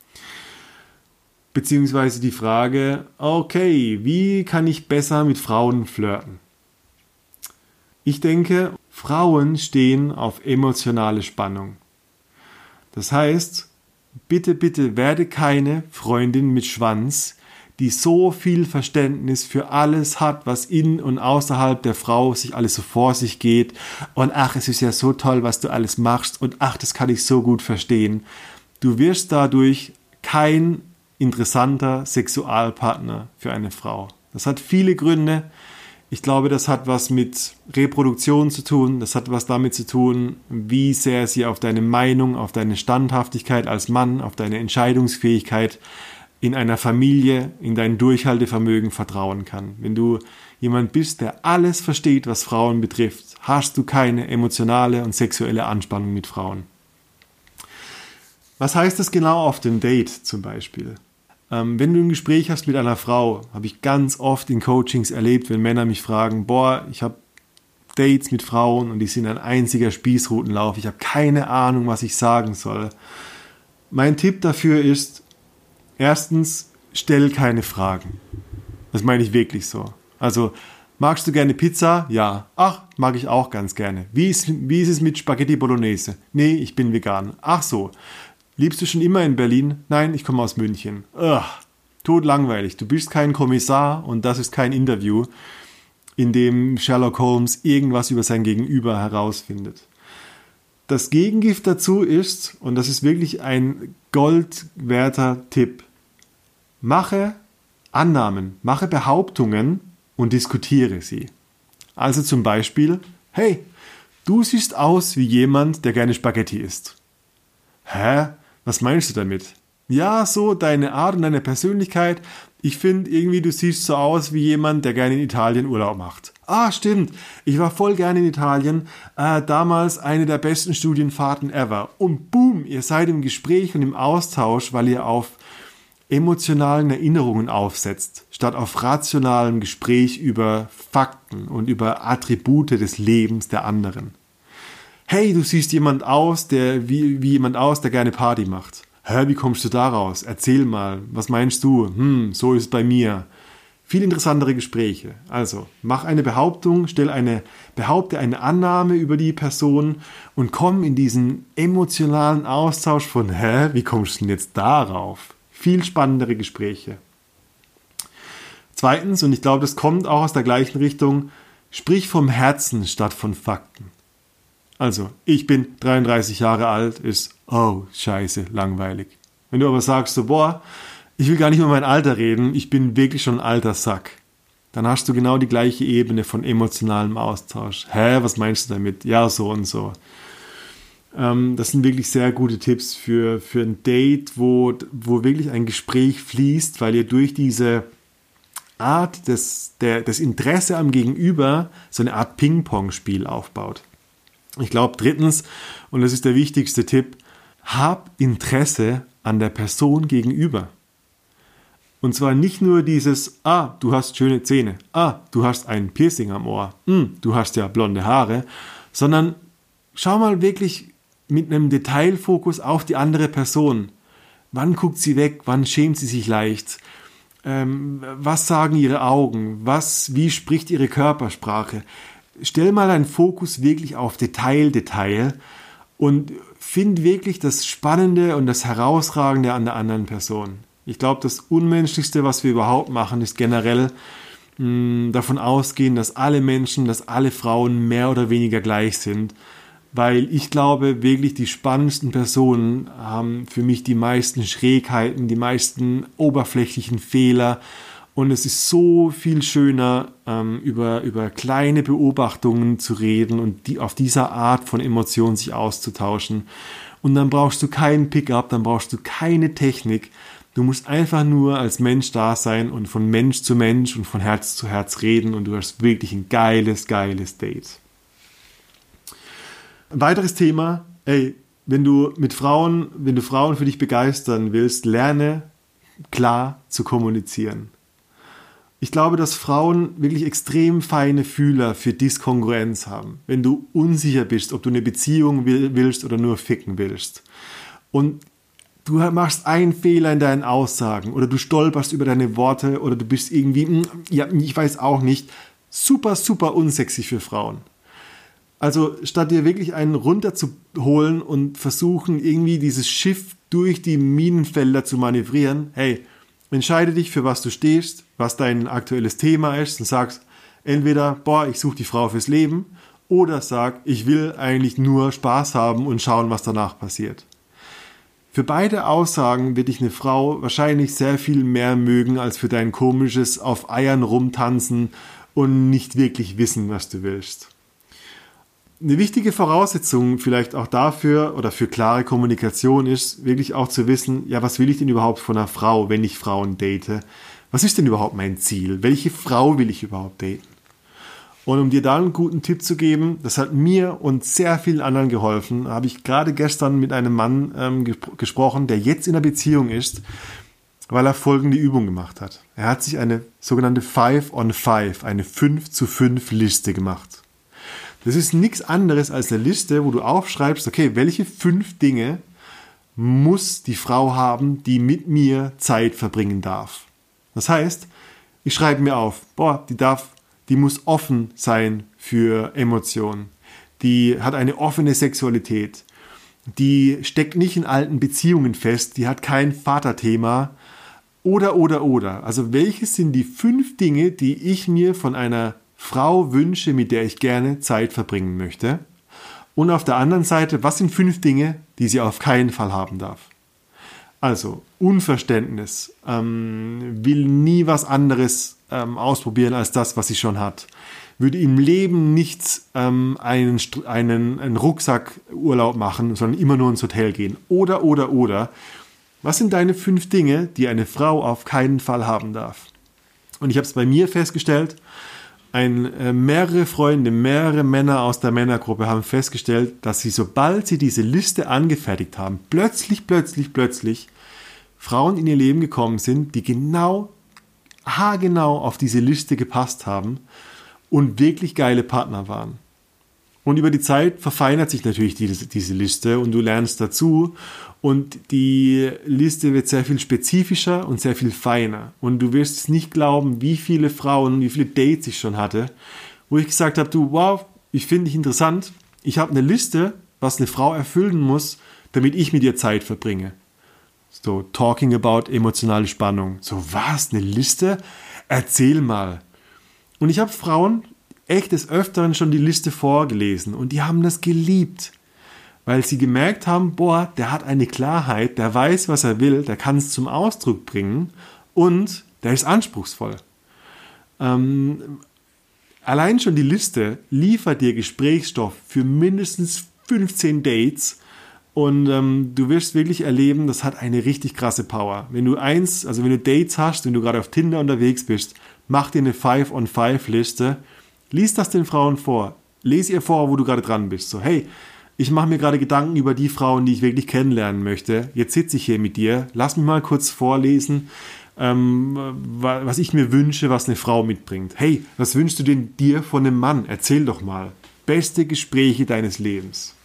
Beziehungsweise die Frage, okay, wie kann ich besser mit Frauen flirten? Ich denke, Frauen stehen auf emotionale Spannung. Das heißt, bitte, bitte werde keine Freundin mit Schwanz, die so viel Verständnis für alles hat, was in und außerhalb der Frau sich alles so vor sich geht. Und ach, es ist ja so toll, was du alles machst. Und ach, das kann ich so gut verstehen. Du wirst dadurch kein interessanter Sexualpartner für eine Frau. Das hat viele Gründe. Ich glaube, das hat was mit Reproduktion zu tun. Das hat was damit zu tun, wie sehr sie auf deine Meinung, auf deine Standhaftigkeit als Mann, auf deine Entscheidungsfähigkeit in einer Familie, in dein Durchhaltevermögen vertrauen kann. Wenn du jemand bist, der alles versteht, was Frauen betrifft, hast du keine emotionale und sexuelle Anspannung mit Frauen. Was heißt das genau auf dem Date zum Beispiel? Ähm, wenn du ein Gespräch hast mit einer Frau, habe ich ganz oft in Coachings erlebt, wenn Männer mich fragen, boah, ich habe Dates mit Frauen und die sind ein einziger Spießrutenlauf, ich habe keine Ahnung, was ich sagen soll. Mein Tipp dafür ist, erstens, stell keine Fragen. Das meine ich wirklich so. Also, magst du gerne Pizza? Ja. Ach, mag ich auch ganz gerne. Wie ist, wie ist es mit Spaghetti Bolognese? Nee, ich bin vegan. Ach so. Liebst du schon immer in Berlin? Nein, ich komme aus München. Ugh, totlangweilig. Du bist kein Kommissar und das ist kein Interview, in dem Sherlock Holmes irgendwas über sein Gegenüber herausfindet. Das Gegengift dazu ist, und das ist wirklich ein goldwerter Tipp, mache Annahmen, mache Behauptungen und diskutiere sie. Also zum Beispiel, hey, du siehst aus wie jemand, der gerne Spaghetti isst. Hä? Was meinst du damit? Ja, so deine Art und deine Persönlichkeit. Ich finde irgendwie, du siehst so aus wie jemand, der gerne in Italien Urlaub macht. Ah, stimmt. Ich war voll gerne in Italien. Äh, damals eine der besten Studienfahrten ever. Und boom, ihr seid im Gespräch und im Austausch, weil ihr auf emotionalen Erinnerungen aufsetzt, statt auf rationalem Gespräch über Fakten und über Attribute des Lebens der anderen. Hey, du siehst jemand aus, der wie, wie jemand aus, der gerne Party macht. Hä, wie kommst du da raus? Erzähl mal, was meinst du? Hm, so ist es bei mir. Viel interessantere Gespräche. Also, mach eine Behauptung, stell eine, behaupte eine Annahme über die Person und komm in diesen emotionalen Austausch von, hä, wie kommst du denn jetzt darauf? Viel spannendere Gespräche. Zweitens, und ich glaube, das kommt auch aus der gleichen Richtung, sprich vom Herzen statt von Fakten. Also, ich bin dreiunddreißig Jahre alt, ist, oh, scheiße, langweilig. Wenn du aber sagst, so, boah, ich will gar nicht über mein Alter reden, ich bin wirklich schon ein alter Sack, dann hast du genau die gleiche Ebene von emotionalem Austausch. Hä, was meinst du damit? Ja, so und so. Ähm, das sind wirklich sehr gute Tipps für, für ein Date, wo, wo wirklich ein Gespräch fließt, weil ihr durch diese Art des, der, des Interesse am Gegenüber so eine Art Ping-Pong-Spiel aufbaut. Ich glaube, drittens, und das ist der wichtigste Tipp, hab Interesse an der Person gegenüber. Und zwar nicht nur dieses, ah, du hast schöne Zähne, ah, du hast ein Piercing am Ohr, hm, du hast ja blonde Haare, sondern schau mal wirklich mit einem Detailfokus auf die andere Person. Wann guckt sie weg, wann schämt sie sich leicht, ähm, was sagen ihre Augen, was, wie spricht ihre Körpersprache. Stell mal deinen Fokus wirklich auf Detail, Detail und find wirklich das Spannende und das Herausragende an der anderen Person. Ich glaube, das Unmenschlichste, was wir überhaupt machen, ist generell mh, davon ausgehen, dass alle Menschen, dass alle Frauen mehr oder weniger gleich sind. Weil ich glaube, wirklich die spannendsten Personen haben für mich die meisten Schrägheiten, die meisten oberflächlichen Fehler. Und es ist so viel schöner, ähm, über, über kleine Beobachtungen zu reden und die, auf dieser Art von Emotionen sich auszutauschen. Und dann brauchst du keinen Pickup, dann brauchst du keine Technik. Du musst einfach nur als Mensch da sein und von Mensch zu Mensch und von Herz zu Herz reden und du hast wirklich ein geiles, geiles Date. Ein weiteres Thema, ey, wenn du mit Frauen, wenn du Frauen für dich begeistern willst, lerne klar zu kommunizieren. Ich glaube, dass Frauen wirklich extrem feine Fühler für Diskongruenz haben. Wenn du unsicher bist, ob du eine Beziehung willst oder nur ficken willst. Und du machst einen Fehler in deinen Aussagen oder du stolperst über deine Worte oder du bist irgendwie, ja, ich weiß auch nicht, super, super unsexy für Frauen. Also statt dir wirklich einen runterzuholen und versuchen, irgendwie dieses Schiff durch die Minenfelder zu manövrieren, hey, entscheide dich, für was du stehst, was dein aktuelles Thema ist und sagst entweder, boah, ich suche die Frau fürs Leben oder sag, ich will eigentlich nur Spaß haben und schauen, was danach passiert. Für beide Aussagen wird dich eine Frau wahrscheinlich sehr viel mehr mögen, als für dein komisches auf Eiern rumtanzen und nicht wirklich wissen, was du willst. Eine wichtige Voraussetzung vielleicht auch dafür oder für klare Kommunikation ist, wirklich auch zu wissen, ja, was will ich denn überhaupt von einer Frau, wenn ich Frauen date? Was ist denn überhaupt mein Ziel? Welche Frau will ich überhaupt daten? Und um dir da einen guten Tipp zu geben, das hat mir und sehr vielen anderen geholfen, habe ich gerade gestern mit einem Mann ähm, gespro- gesprochen, der jetzt in einer Beziehung ist, weil er folgende Übung gemacht hat. Er hat sich eine sogenannte Five on Five, eine fünf zu fünf Liste gemacht. Das ist nichts anderes als eine Liste, wo du aufschreibst, okay, welche fünf Dinge muss die Frau haben, die mit mir Zeit verbringen darf. Das heißt, ich schreibe mir auf, boah, die darf, die muss offen sein für Emotionen. Die hat eine offene Sexualität. Die steckt nicht in alten Beziehungen fest, die hat kein Vaterthema. Oder, oder, oder. Also welches sind die fünf Dinge, die ich mir von einer Frau wünsche, mit der ich gerne Zeit verbringen möchte? Und auf der anderen Seite, was sind fünf Dinge, die sie auf keinen Fall haben darf? Also Unverständnis, ähm, will nie was anderes ähm, ausprobieren als das, was sie schon hat. Würde im Leben nicht ähm, einen, einen, einen Rucksackurlaub machen, sondern immer nur ins Hotel gehen. Oder, oder, oder. Was sind deine fünf Dinge, die eine Frau auf keinen Fall haben darf? Und ich habe es bei mir festgestellt, ein, äh, mehrere Freunde, mehrere Männer aus der Männergruppe haben festgestellt, dass sie, sobald sie diese Liste angefertigt haben, plötzlich, plötzlich, plötzlich Frauen in ihr Leben gekommen sind, die genau, haargenau auf diese Liste gepasst haben und wirklich geile Partner waren. Und über die Zeit verfeinert sich natürlich diese, diese Liste und du lernst dazu und die Liste wird sehr viel spezifischer und sehr viel feiner. Und du wirst es nicht glauben, wie viele Frauen, wie viele Dates ich schon hatte, wo ich gesagt habe, du, wow, ich finde dich interessant, ich habe eine Liste, was eine Frau erfüllen muss, damit ich mit ihr Zeit verbringe. So, talking about emotionale Spannung. So, was, eine Liste? Erzähl mal. Und ich habe Frauen echt des Öfteren schon die Liste vorgelesen und die haben das geliebt, weil sie gemerkt haben, boah, der hat eine Klarheit, der weiß, was er will, der kann es zum Ausdruck bringen und der ist anspruchsvoll. Ähm, allein schon die Liste liefert dir Gesprächsstoff für mindestens fünfzehn Dates und ähm, du wirst wirklich erleben, das hat eine richtig krasse Power. Wenn du eins, also wenn du Dates hast, wenn du gerade auf Tinder unterwegs bist, mach dir eine Five-on-Five-Liste. Lies das den Frauen vor. Lies ihr vor, wo du gerade dran bist. So, hey, ich mache mir gerade Gedanken über die Frauen, die ich wirklich kennenlernen möchte. Jetzt sitze ich hier mit dir. Lass mich mal kurz vorlesen, ähm, was ich mir wünsche, was eine Frau mitbringt. Hey, was wünschst du denn dir von einem Mann? Erzähl doch mal. Beste Gespräche deines Lebens.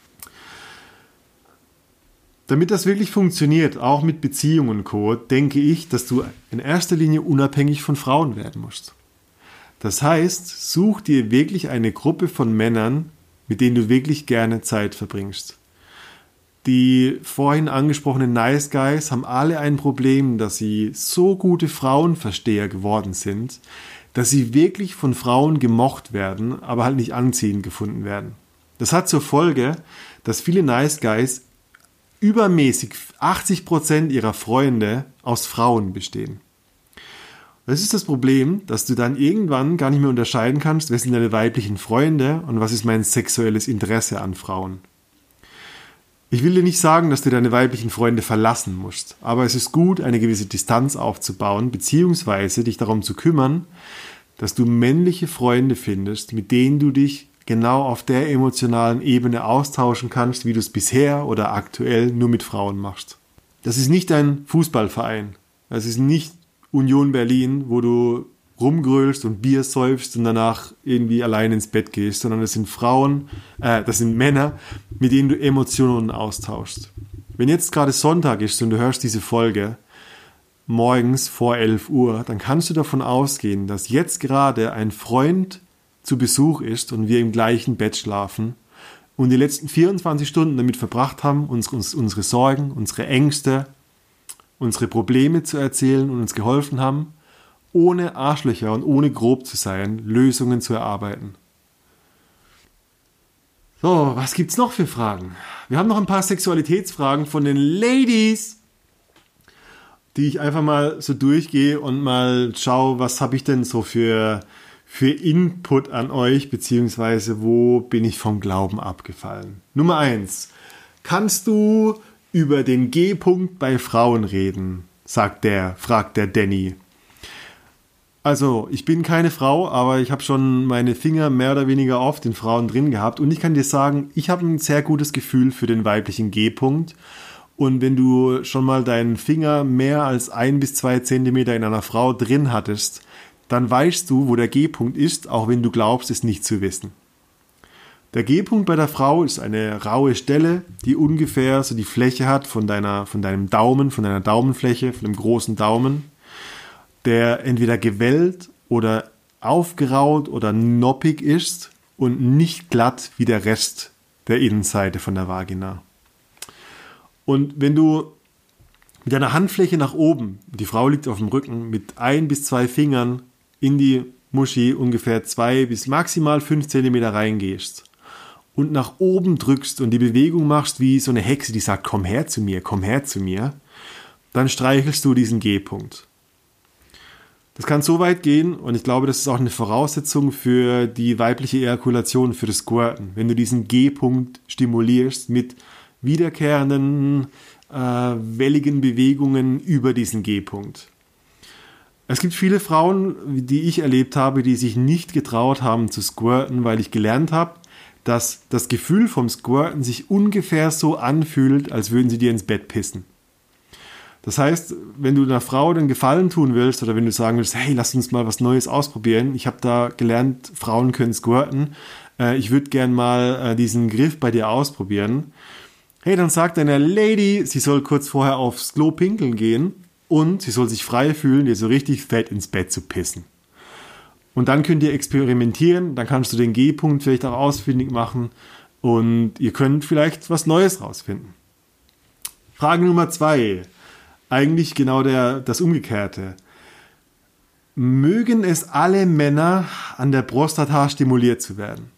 Damit das wirklich funktioniert, auch mit Beziehungen und Co., denke ich, dass du in erster Linie unabhängig von Frauen werden musst. Das heißt, such dir wirklich eine Gruppe von Männern, mit denen du wirklich gerne Zeit verbringst. Die vorhin angesprochenen Nice Guys haben alle ein Problem, dass sie so gute Frauenversteher geworden sind, dass sie wirklich von Frauen gemocht werden, aber halt nicht anziehend gefunden werden. Das hat zur Folge, dass viele Nice Guys übermäßig achtzig Prozent ihrer Freunde aus Frauen bestehen. Das ist das Problem, dass du dann irgendwann gar nicht mehr unterscheiden kannst, wer sind deine weiblichen Freunde und was ist mein sexuelles Interesse an Frauen. Ich will dir nicht sagen, dass du deine weiblichen Freunde verlassen musst, aber es ist gut, eine gewisse Distanz aufzubauen, beziehungsweise dich darum zu kümmern, dass du männliche Freunde findest, mit denen du dich genau auf der emotionalen Ebene austauschen kannst, wie du es bisher oder aktuell nur mit Frauen machst. Das ist nicht ein Fußballverein, das ist nicht Union Berlin, wo du rumgrölst und Bier säufst und danach irgendwie allein ins Bett gehst, sondern das sind Frauen, äh, das sind Männer, mit denen du Emotionen austauschst. Wenn jetzt gerade Sonntag ist und du hörst diese Folge morgens vor elf Uhr, dann kannst du davon ausgehen, dass jetzt gerade ein Freund zu Besuch ist und wir im gleichen Bett schlafen und die letzten vierundzwanzig Stunden damit verbracht haben, uns, uns unsere Sorgen, unsere Ängste, unsere Probleme zu erzählen und uns geholfen haben, ohne Arschlöcher und ohne grob zu sein, Lösungen zu erarbeiten. So, was gibt's noch für Fragen? Wir haben noch ein paar Sexualitätsfragen von den Ladies, die ich einfach mal so durchgehe und mal schaue, was habe ich denn so für, für Input an euch, beziehungsweise wo bin ich vom Glauben abgefallen. Nummer eins. Kannst du über den G-Punkt bei Frauen reden? Sagt der, fragt der Danny. Also, ich bin keine Frau, aber ich habe schon meine Finger mehr oder weniger oft in Frauen drin gehabt und ich kann dir sagen, ich habe ein sehr gutes Gefühl für den weiblichen G-Punkt und wenn du schon mal deinen Finger mehr als ein bis zwei Zentimeter in einer Frau drin hattest, dann weißt du, wo der G-Punkt ist, auch wenn du glaubst, es nicht zu wissen. Der G-Punkt bei der Frau ist eine raue Stelle, die ungefähr so die Fläche hat von deiner, von deinem Daumen, von deiner Daumenfläche, von dem großen Daumen, der entweder gewellt oder aufgeraut oder noppig ist und nicht glatt wie der Rest der Innenseite von der Vagina. Und wenn du mit deiner Handfläche nach oben, die Frau liegt auf dem Rücken, mit ein bis zwei Fingern in die Muschi ungefähr zwei bis maximal fünf Zentimeter reingehst und nach oben drückst und die Bewegung machst wie so eine Hexe, die sagt, komm her zu mir, komm her zu mir, dann streichelst du diesen G-Punkt. Das kann so weit gehen und ich glaube, das ist auch eine Voraussetzung für die weibliche Ejakulation, für das Squirten. Wenn du diesen G-Punkt stimulierst mit wiederkehrenden, äh, welligen Bewegungen über diesen G-Punkt. Es gibt viele Frauen, die ich erlebt habe, die sich nicht getraut haben zu squirten, weil ich gelernt habe, dass das Gefühl vom Squirten sich ungefähr so anfühlt, als würden sie dir ins Bett pissen. Das heißt, wenn du einer Frau den Gefallen tun willst oder wenn du sagen willst, hey, lass uns mal was Neues ausprobieren, ich habe da gelernt, Frauen können squirten, äh, ich würde gern mal äh, diesen Griff bei dir ausprobieren. Hey, dann sagt deine Lady, sie soll kurz vorher aufs Klo pinkeln gehen und sie soll sich frei fühlen, dir so richtig fett ins Bett zu pissen. Und dann könnt ihr experimentieren, dann kannst du den G-Punkt vielleicht auch ausfindig machen und ihr könnt vielleicht was Neues rausfinden. Frage Nummer zwei. Eigentlich genau der, das Umgekehrte. Mögen es alle Männer, an der Prostata stimuliert zu werden?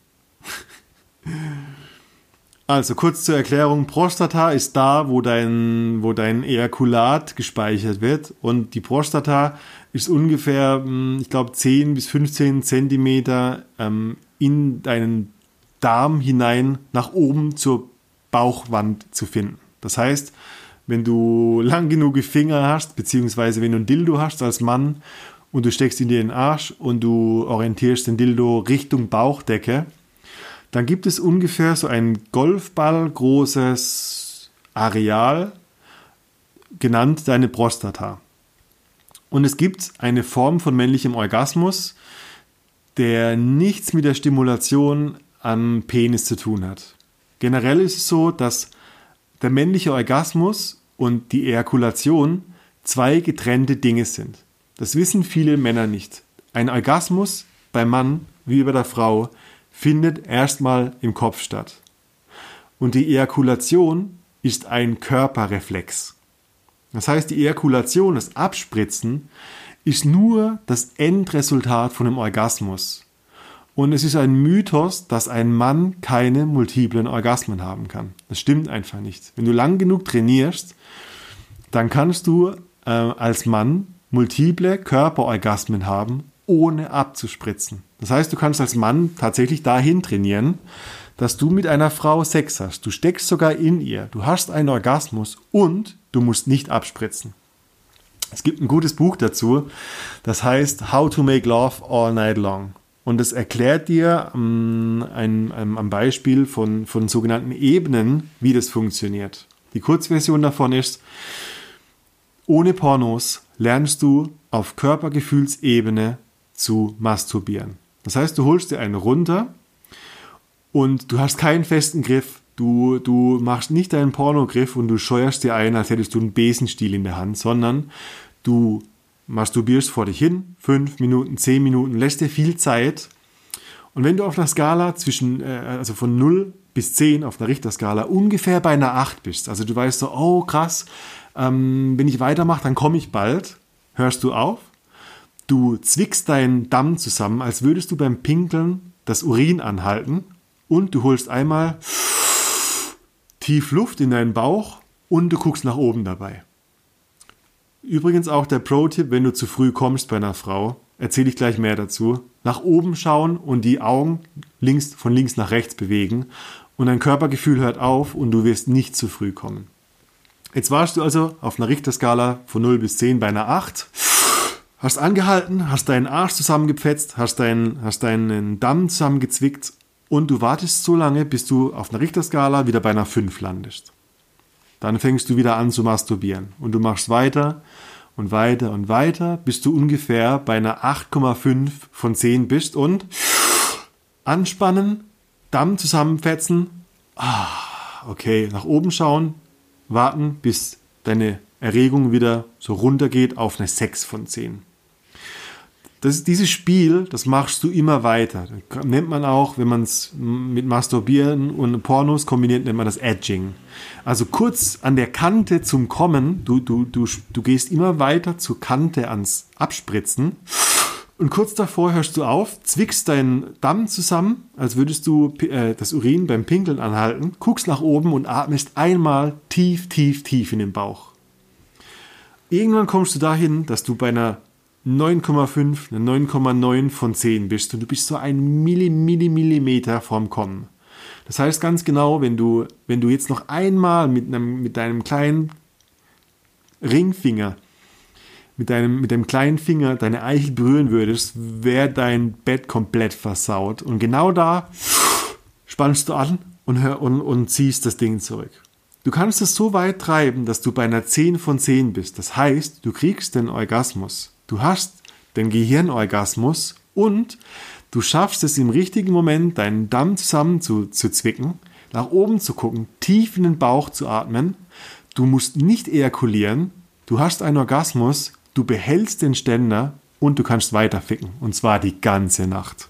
Also kurz zur Erklärung, Prostata ist da, wo dein, wo dein Ejakulat gespeichert wird und die Prostata ist ungefähr, ich glaube, zehn bis fünfzehn Zentimeter ähm, in deinen Darm hinein nach oben zur Bauchwand zu finden. Das heißt, wenn du lang genug Finger hast, beziehungsweise wenn du ein Dildo hast als Mann und du steckst ihn dir in den Arsch und du orientierst den Dildo Richtung Bauchdecke, dann gibt es ungefähr so ein Golfball großes Areal, genannt deine Prostata. Und es gibt eine Form von männlichem Orgasmus, der nichts mit der Stimulation am Penis zu tun hat. Generell ist es so, dass der männliche Orgasmus und die Ejakulation zwei getrennte Dinge sind. Das wissen viele Männer nicht. Ein Orgasmus beim Mann wie bei der Frau findet erstmal im Kopf statt. Und die Ejakulation ist ein Körperreflex. Das heißt, die Ejakulation, das Abspritzen, ist nur das Endresultat von einem Orgasmus. Und es ist ein Mythos, dass ein Mann keine multiplen Orgasmen haben kann. Das stimmt einfach nicht. Wenn du lang genug trainierst, dann kannst du äh, als Mann multiple Körperorgasmen haben, ohne abzuspritzen. Das heißt, du kannst als Mann tatsächlich dahin trainieren, dass du mit einer Frau Sex hast. Du steckst sogar in ihr, du hast einen Orgasmus und du musst nicht abspritzen. Es gibt ein gutes Buch dazu, das heißt How to Make Love All Night Long. Und es erklärt dir ähm, ein, ein, am Beispiel von, von sogenannten Ebenen, wie das funktioniert. Die Kurzversion davon ist, ohne Pornos lernst du auf Körpergefühlsebene zu masturbieren. Das heißt, du holst dir einen runter und du hast keinen festen Griff. Du, du machst nicht deinen Pornogriff und du scheuerst dir ein, als hättest du einen Besenstiel in der Hand, sondern du masturbierst vor dich hin, fünf Minuten, zehn Minuten, lässt dir viel Zeit. Und wenn du auf einer Skala zwischen, äh, also von null bis zehn auf einer Richterskala ungefähr bei einer acht bist, also du weißt so, oh krass, ähm, wenn ich weitermache, dann komme ich bald, hörst du auf. Du zwickst deinen Damm zusammen, als würdest du beim Pinkeln das Urin anhalten und du holst einmal tief Luft in deinen Bauch und du guckst nach oben dabei. Übrigens auch der Pro-Tipp, wenn du zu früh kommst bei einer Frau, erzähle ich gleich mehr dazu, nach oben schauen und die Augen links, von links nach rechts bewegen und dein Körpergefühl hört auf und du wirst nicht zu früh kommen. Jetzt warst du also auf einer Richterskala von null bis zehn bei einer acht, hast angehalten, hast deinen Arsch zusammengepfetzt, hast deinen, hast deinen Damm zusammengezwickt und du wartest so lange, bis du auf einer Richterskala wieder bei einer fünf landest. Dann fängst du wieder an zu masturbieren und du machst weiter und weiter und weiter, bis du ungefähr bei einer acht Komma fünf von zehn bist und anspannen, Damm zusammenfetzen, ah, okay, nach oben schauen, warten, bis deine Erregung wieder so runtergeht auf eine sechs von zehn. Das, dieses Spiel, das machst du immer weiter. Das nennt man auch, wenn man es mit Masturbieren und Pornos kombiniert, nennt man das Edging. Also kurz an der Kante zum Kommen, du, du, du, du gehst immer weiter zur Kante ans Abspritzen und kurz davor hörst du auf, zwickst deinen Damm zusammen, als würdest du äh, das Urin beim Pinkeln anhalten, guckst nach oben und atmest einmal tief, tief, tief in den Bauch. Irgendwann kommst du dahin, dass du bei einer neun Komma fünf, eine neun Komma neun von zehn bist und du bist so ein Milli, Milli, Millimeter vorm Kommen. Das heißt ganz genau, wenn du, wenn du jetzt noch einmal mit, einem, mit deinem kleinen Ringfinger mit deinem, mit deinem kleinen Finger deine Eichel berühren würdest, wäre dein Bett komplett versaut. Und genau da spannst du an und, hör, und, und ziehst das Ding zurück. Du kannst es so weit treiben, dass du bei einer zehn von zehn bist. Das heißt, du kriegst den Orgasmus. Du hast den Gehirnorgasmus und du schaffst es im richtigen Moment, deinen Damm zusammen zu, zu zwicken, nach oben zu gucken, tief in den Bauch zu atmen. Du musst nicht ejakulieren. Du hast einen Orgasmus, du behältst den Ständer und du kannst weiter ficken. Und zwar die ganze Nacht.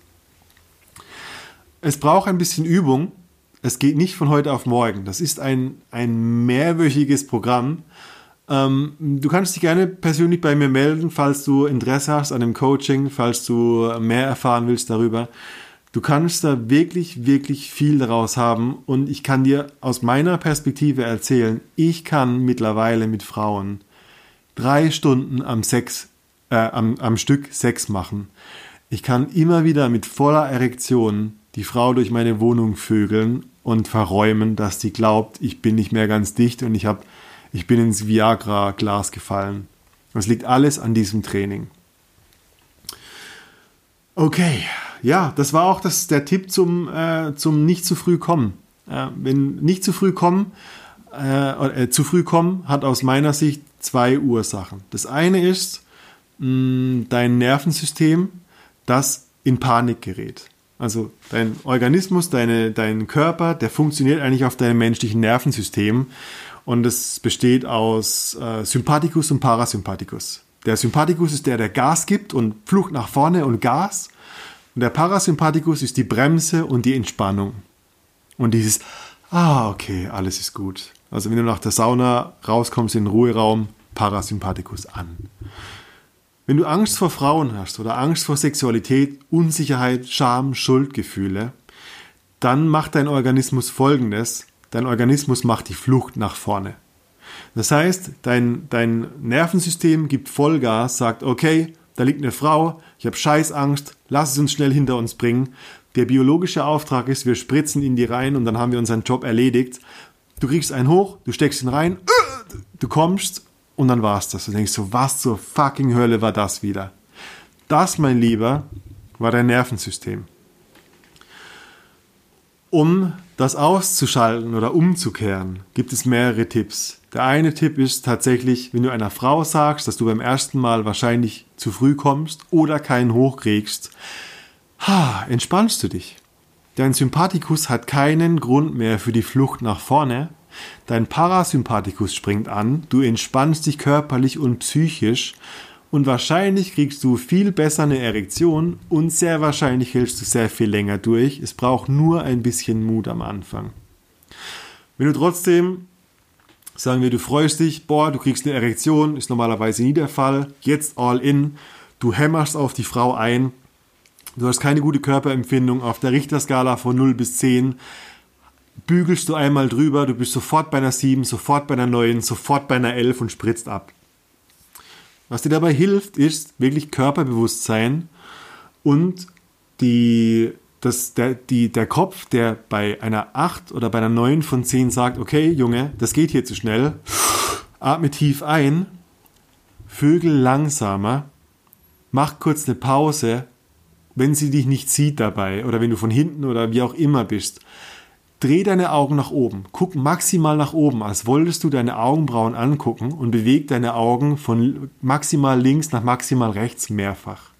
Es braucht ein bisschen Übung. Es geht nicht von heute auf morgen. Das ist ein, ein mehrwöchiges Programm. Ähm, du kannst dich gerne persönlich bei mir melden, falls du Interesse hast an dem Coaching, falls du mehr erfahren willst darüber. Du kannst da wirklich, wirklich viel daraus haben. Und ich kann dir aus meiner Perspektive erzählen, ich kann mittlerweile mit Frauen drei Stunden am, Sex, äh, am, am Stück Sex machen. Ich kann immer wieder mit voller Erektion die Frau durch meine Wohnung vögeln und verräumen, dass sie glaubt, ich bin nicht mehr ganz dicht und ich, hab, ich bin ins Viagra-Glas gefallen. Das liegt alles an diesem Training. Okay, ja, das war auch das, der Tipp zum, äh, zum nicht zu früh kommen. Äh, wenn nicht zu früh kommen, äh, äh, zu früh kommen, hat aus meiner Sicht zwei Ursachen. Das eine ist mh, dein Nervensystem, das in Panik gerät. Also dein Organismus, deine, dein Körper, der funktioniert eigentlich auf deinem menschlichen Nervensystem und es besteht aus äh, Sympathikus und Parasympathikus. Der Sympathikus ist der, der Gas gibt und Flucht nach vorne und Gas. Und der Parasympathikus ist die Bremse und die Entspannung. Und dieses, ah, okay, alles ist gut. Also wenn du nach der Sauna rauskommst in den Ruheraum, Parasympathikus an. Wenn du Angst vor Frauen hast oder Angst vor Sexualität, Unsicherheit, Scham, Schuldgefühle, dann macht dein Organismus Folgendes. Dein Organismus macht die Flucht nach vorne. Das heißt, dein, dein Nervensystem gibt Vollgas, sagt, okay, da liegt eine Frau, ich habe Scheißangst, lass es uns schnell hinter uns bringen. Der biologische Auftrag ist, wir spritzen in die rein und dann haben wir unseren Job erledigt. Du kriegst einen hoch, du steckst ihn rein, du kommst und dann war's das. Du denkst so, was zur fucking Hölle war das wieder? Das, mein Lieber, war dein Nervensystem. Um das auszuschalten oder umzukehren, gibt es mehrere Tipps. Der eine Tipp ist tatsächlich, wenn du einer Frau sagst, dass du beim ersten Mal wahrscheinlich zu früh kommst oder keinen hochkriegst, ha, entspannst du dich. Dein Sympathikus hat keinen Grund mehr für die Flucht nach vorne. Dein Parasympathikus springt an, du entspannst dich körperlich und psychisch und wahrscheinlich kriegst du viel besser eine Erektion und sehr wahrscheinlich hältst du sehr viel länger durch. Es braucht nur ein bisschen Mut am Anfang. Wenn du trotzdem, sagen wir, du freust dich, boah, du kriegst eine Erektion, ist normalerweise nie der Fall, jetzt all in, du hämmerst auf die Frau ein, du hast keine gute Körperempfindung, auf der Richterskala von null bis zehn, bügelst du einmal drüber, du bist sofort bei einer sieben, sofort bei einer neun, sofort bei einer elf und spritzt ab. Was dir dabei hilft, ist wirklich Körperbewusstsein und die, das, der, die, der Kopf, der bei einer acht oder bei einer neun von zehn sagt, okay, Junge, das geht hier zu schnell, atme tief ein, vögel langsamer, mach kurz eine Pause, wenn sie dich nicht sieht dabei oder wenn du von hinten oder wie auch immer bist. Dreh deine Augen nach oben, guck maximal nach oben, als wolltest du deine Augenbrauen angucken und beweg deine Augen von maximal links nach maximal rechts mehrfach.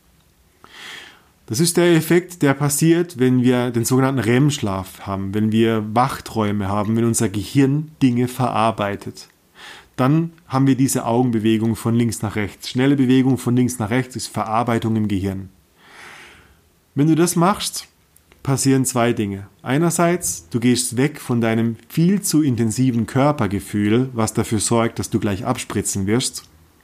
Das ist der Effekt, der passiert, wenn wir den sogenannten R E M-Schlaf haben, wenn wir Wachträume haben, wenn unser Gehirn Dinge verarbeitet. Dann haben wir diese Augenbewegung von links nach rechts. Schnelle Bewegung von links nach rechts ist Verarbeitung im Gehirn. Wenn du das machst, passieren zwei Dinge. Einerseits, du gehst weg von deinem viel zu intensiven Körpergefühl, was dafür sorgt, dass du gleich abspritzen wirst.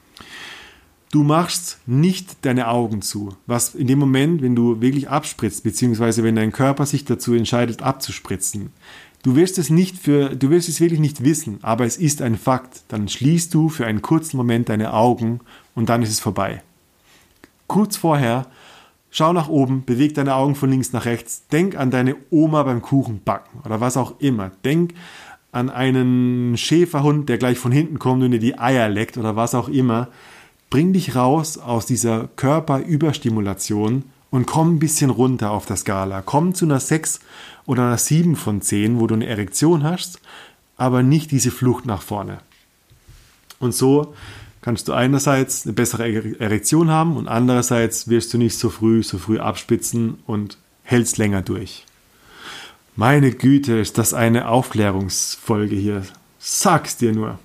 Du machst nicht deine Augen zu, was in dem Moment, wenn du wirklich abspritzt, beziehungsweise wenn dein Körper sich dazu entscheidet, abzuspritzen, du wirst es nicht für, du wirst es wirklich nicht wissen, aber es ist ein Fakt. Dann schließt du für einen kurzen Moment deine Augen und dann ist es vorbei. Kurz vorher schau nach oben, beweg deine Augen von links nach rechts, denk an deine Oma beim Kuchenbacken oder was auch immer. Denk an einen Schäferhund, der gleich von hinten kommt und dir die Eier leckt oder was auch immer. bring dich raus aus dieser Körperüberstimulation und komm ein bisschen runter auf der Skala. Komm zu einer sechs oder einer sieben von zehn, wo du eine Erektion hast, aber nicht diese Flucht nach vorne. Und so kannst du einerseits eine bessere Erektion haben und andererseits wirst du nicht so früh, so früh abspitzen und hältst länger durch. Meine Güte, ist das eine Aufklärungsfolge hier. Sag's dir nur.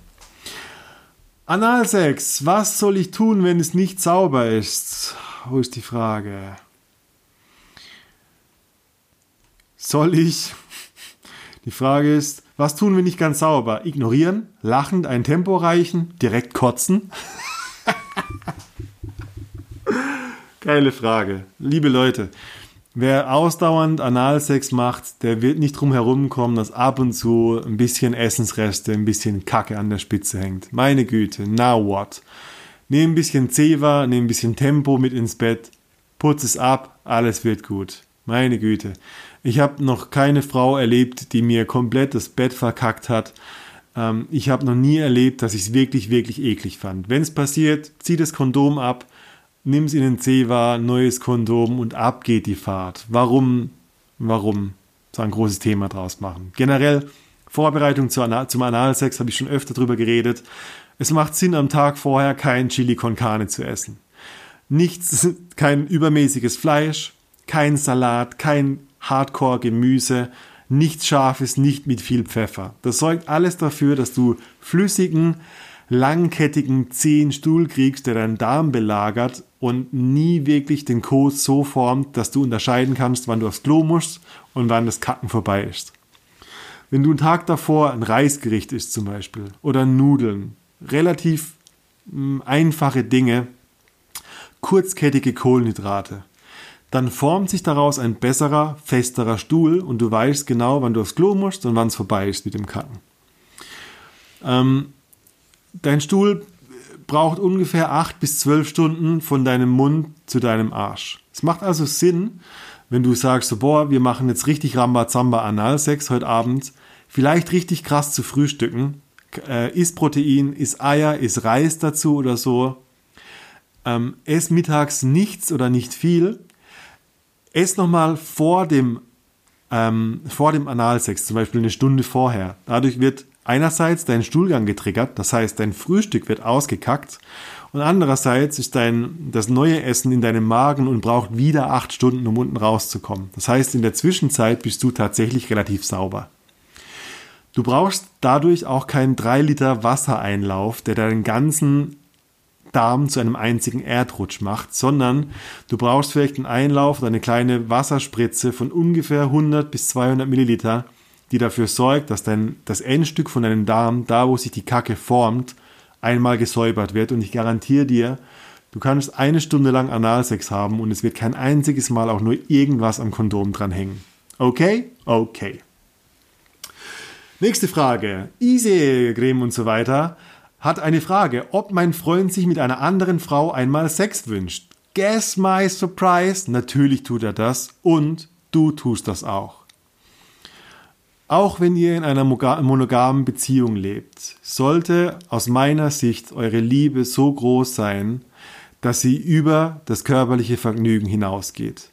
Analsex, was soll ich tun, wenn es nicht sauber ist? Wo ist die Frage? Soll ich? Die Frage ist, was tun, wenn nicht ganz sauber? Ignorieren, lachend ein Tempo reichen, direkt kotzen? Geile Frage. Liebe Leute, wer ausdauernd Analsex macht, der wird nicht drum herum kommen, dass ab und zu ein bisschen Essensreste, ein bisschen Kacke an der Spitze hängt. Meine Güte, now what? Nimm ein bisschen Zewa, nimm ein bisschen Tempo mit ins Bett, putz es ab, alles wird gut. Meine Güte. Ich habe noch keine Frau erlebt, die mir komplett das Bett verkackt hat. Ähm, ich habe noch nie erlebt, dass ich es wirklich, wirklich eklig fand. Wenn es passiert, zieh das Kondom ab, nimm es in den Zewa, neues Kondom und ab geht die Fahrt. Warum, warum so ein großes Thema draus machen? Generell, Vorbereitung zu Anal- zum Analsex habe ich schon öfter drüber geredet. Es macht Sinn, am Tag vorher kein Chili con Carne zu essen. Nichts, kein übermäßiges Fleisch, kein Salat, kein Hardcore-Gemüse, nichts Scharfes, nicht mit viel Pfeffer. Das sorgt alles dafür, dass du flüssigen, langkettigen, zähen Stuhl kriegst, der deinen Darm belagert und nie wirklich den Kot so formt, dass du unterscheiden kannst, wann du aufs Klo musst und wann das Kacken vorbei ist. Wenn du einen Tag davor ein Reisgericht isst zum Beispiel oder Nudeln, relativ mh, einfache Dinge, kurzkettige Kohlenhydrate, dann formt sich daraus ein besserer, festerer Stuhl und du weißt genau, wann du aufs Klo musst und wann es vorbei ist mit dem Kacken. Ähm, dein Stuhl braucht ungefähr acht bis zwölf Stunden von deinem Mund zu deinem Arsch. Es macht also Sinn, wenn du sagst, so, boah, wir machen jetzt richtig Rambazamba Analsex heute Abend, vielleicht richtig krass zu frühstücken, äh, isst Protein, isst Eier, isst Reis dazu oder so, ähm, ess mittags nichts oder nicht viel, ess nochmal vor dem, ähm, vor dem Analsex, zum Beispiel eine Stunde vorher. Dadurch wird einerseits dein Stuhlgang getriggert, das heißt, dein Frühstück wird ausgekackt und andererseits ist dein, das neue Essen in deinem Magen und braucht wieder acht Stunden, um unten rauszukommen. Das heißt, in der Zwischenzeit bist du tatsächlich relativ sauber. Du brauchst dadurch auch keinen drei Liter Wassereinlauf, der deinen ganzen Darm zu einem einzigen Erdrutsch macht, sondern du brauchst vielleicht einen Einlauf oder eine kleine Wasserspritze von ungefähr hundert bis zweihundert Milliliter, die dafür sorgt, dass dein, das Endstück von deinem Darm, da wo sich die Kacke formt, einmal gesäubert wird. Und ich garantiere dir, du kannst eine Stunde lang Analsex haben und es wird kein einziges Mal auch nur irgendwas am Kondom dran hängen. Okay? Okay. Nächste Frage. Easy-Creme und so weiter hat eine Frage, ob mein Freund sich mit einer anderen Frau einmal Sex wünscht. Guess my surprise. Natürlich tut er das und du tust das auch. Auch wenn ihr in einer monogamen Beziehung lebt, sollte aus meiner Sicht eure Liebe so groß sein, dass sie über das körperliche Vergnügen hinausgeht.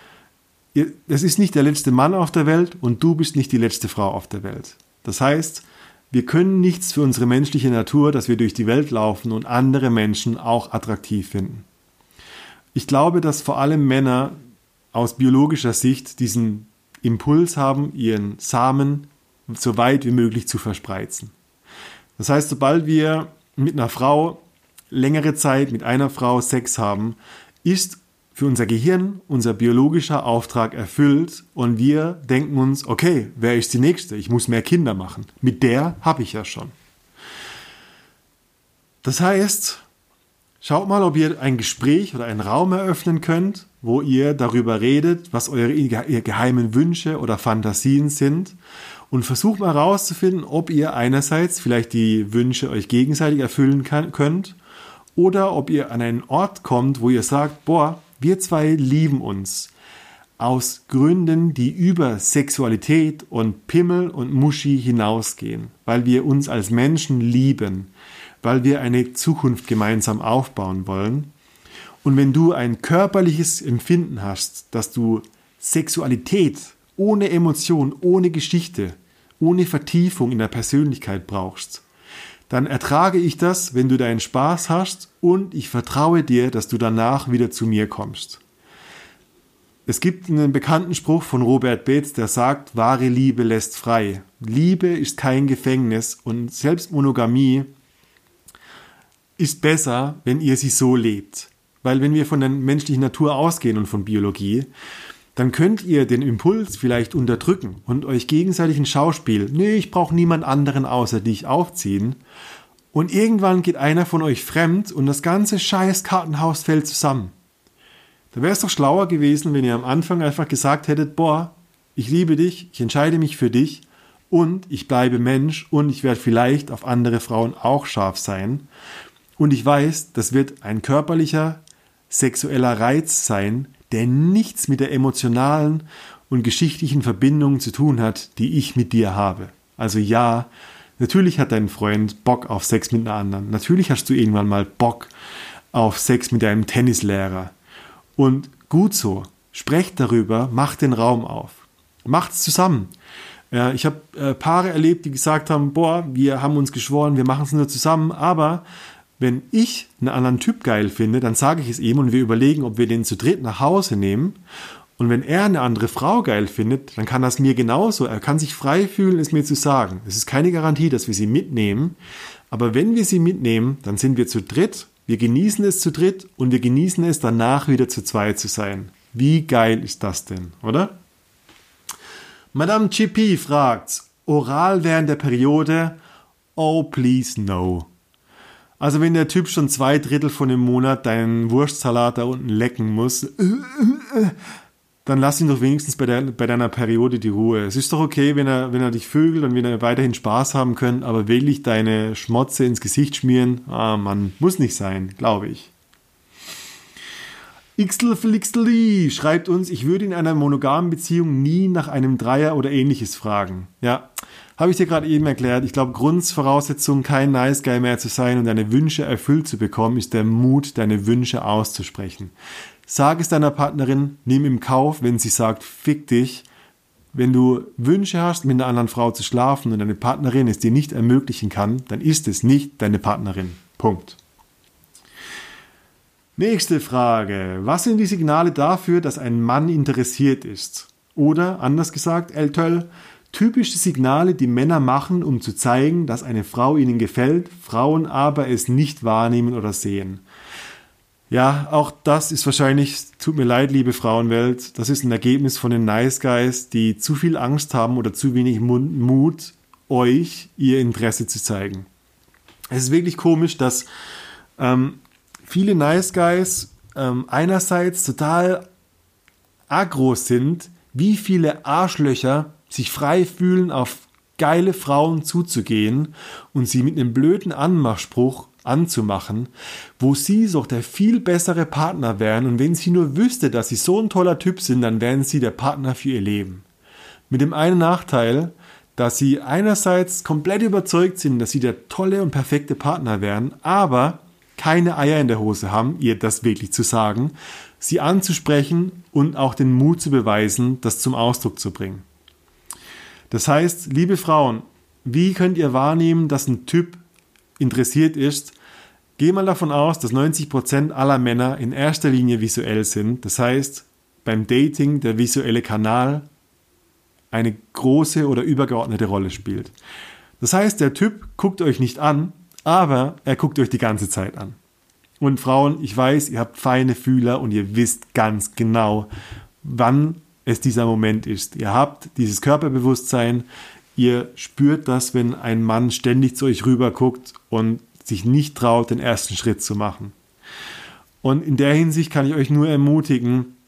Es ist nicht der letzte Mann auf der Welt und du bist nicht die letzte Frau auf der Welt. Das heißt, wir können nichts für unsere menschliche Natur, dass wir durch die Welt laufen und andere Menschen auch attraktiv finden. Ich glaube, dass vor allem Männer aus biologischer Sicht diesen Impuls haben, ihren Samen so weit wie möglich zu verspreizen. Das heißt, sobald wir mit einer Frau längere Zeit mit einer Frau Sex haben, ist für unser Gehirn unser biologischer Auftrag erfüllt und wir denken uns, okay, wer ist die Nächste? Ich muss mehr Kinder machen. Mit der habe ich ja schon. Das heißt, schaut mal, ob ihr ein Gespräch oder einen Raum eröffnen könnt, wo ihr darüber redet, was eure geheimen Wünsche oder Fantasien sind und versucht mal herauszufinden, ob ihr einerseits vielleicht die Wünsche euch gegenseitig erfüllen kann, könnt oder ob ihr an einen Ort kommt, wo ihr sagt, boah, wir zwei lieben uns aus Gründen, die über Sexualität und Pimmel und Muschi hinausgehen, weil wir uns als Menschen lieben, weil wir eine Zukunft gemeinsam aufbauen wollen. Und wenn du ein körperliches Empfinden hast, dass du Sexualität ohne Emotion, ohne Geschichte, ohne Vertiefung in der Persönlichkeit brauchst, dann ertrage ich das, wenn du deinen Spaß hast und ich vertraue dir, dass du danach wieder zu mir kommst. Es gibt einen bekannten Spruch von Robert Betz, der sagt, wahre Liebe lässt frei. Liebe ist kein Gefängnis und selbst Monogamie ist besser, wenn ihr sie so lebt. Weil wenn wir von der menschlichen Natur ausgehen und von Biologie, dann könnt ihr den Impuls vielleicht unterdrücken und euch gegenseitig ein Schauspiel, nee, ich brauche niemand anderen außer dich, aufziehen. Und irgendwann geht einer von euch fremd und das ganze scheiß Kartenhaus fällt zusammen. Da wäre es doch schlauer gewesen, wenn ihr am Anfang einfach gesagt hättet, boah, ich liebe dich, ich entscheide mich für dich und ich bleibe Mensch und ich werde vielleicht auf andere Frauen auch scharf sein. Und ich weiß, das wird ein körperlicher, sexueller Reiz sein, der nichts mit der emotionalen und geschichtlichen Verbindung zu tun hat, die ich mit dir habe. Also ja, natürlich hat dein Freund Bock auf Sex mit einer anderen. Natürlich hast du irgendwann mal Bock auf Sex mit deinem Tennislehrer. Und gut so, sprecht darüber, macht den Raum auf. Macht's zusammen. Ja, ich habe äh, Paare erlebt, die gesagt haben, boah, wir haben uns geschworen, wir machen es nur zusammen, aber wenn ich einen anderen Typ geil finde, dann sage ich es ihm und wir überlegen, ob wir den zu dritt nach Hause nehmen. Und wenn er eine andere Frau geil findet, dann kann das mir genauso. Er kann sich frei fühlen, es mir zu sagen. Es ist keine Garantie, dass wir sie mitnehmen. Aber wenn wir sie mitnehmen, dann sind wir zu dritt. Wir genießen es zu dritt und wir genießen es danach wieder zu zweit zu sein. Wie geil ist das denn, oder? Madame G P fragt, oral während der Periode? Oh, please no. Also wenn der Typ schon zwei Drittel von dem Monat deinen Wurstsalat da unten lecken muss, dann lass ihn doch wenigstens bei, der, bei deiner Periode die Ruhe. Es ist doch okay, wenn er, wenn er dich vögelt und wenn er weiterhin Spaß haben können, aber wirklich deine Schmotze ins Gesicht schmieren, ah Mann, muss nicht sein, glaube ich. Xlflixli schreibt uns, ich würde in einer monogamen Beziehung nie nach einem Dreier oder ähnliches fragen. Ja, habe ich dir gerade eben erklärt. Ich glaube, Grundvoraussetzung, kein Nice Guy mehr zu sein und deine Wünsche erfüllt zu bekommen, ist der Mut, deine Wünsche auszusprechen. Sag es deiner Partnerin, nimm im Kauf, wenn sie sagt, fick dich. Wenn du Wünsche hast, mit einer anderen Frau zu schlafen und deine Partnerin es dir nicht ermöglichen kann, dann ist es nicht deine Partnerin. Punkt. Nächste Frage. Was sind die Signale dafür, dass ein Mann interessiert ist? Oder, anders gesagt, Eltöll, typische Signale, die Männer machen, um zu zeigen, dass eine Frau ihnen gefällt, Frauen aber es nicht wahrnehmen oder sehen. Ja, auch das ist wahrscheinlich, tut mir leid, liebe Frauenwelt, das ist ein Ergebnis von den Nice Guys, die zu viel Angst haben oder zu wenig Mut, euch ihr Interesse zu zeigen. Es ist wirklich komisch, dass ähm, viele Nice Guys ähm, einerseits total aggro sind, wie viele Arschlöcher sich frei fühlen, auf geile Frauen zuzugehen und sie mit einem blöden Anmachspruch anzumachen, wo sie doch der viel bessere Partner wären und wenn sie nur wüsste, dass sie so ein toller Typ sind, dann wären sie der Partner für ihr Leben. Mit dem einen Nachteil, dass sie einerseits komplett überzeugt sind, dass sie der tolle und perfekte Partner wären, aber keine Eier in der Hose haben, ihr das wirklich zu sagen, sie anzusprechen und auch den Mut zu beweisen, das zum Ausdruck zu bringen. Das heißt, liebe Frauen, wie könnt ihr wahrnehmen, dass ein Typ interessiert ist? Geh mal davon aus, dass neunzig Prozent aller Männer in erster Linie visuell sind. Das heißt, beim Dating der visuelle Kanal eine große oder übergeordnete Rolle spielt. Das heißt, der Typ guckt euch nicht an, aber er guckt euch die ganze Zeit an. Und Frauen, ich weiß, ihr habt feine Fühler und ihr wisst ganz genau, wann es dieser Moment ist. Ihr habt dieses Körperbewusstsein, ihr spürt das, wenn ein Mann ständig zu euch rüber guckt und sich nicht traut, den ersten Schritt zu machen. Und in der Hinsicht kann ich euch nur ermutigen,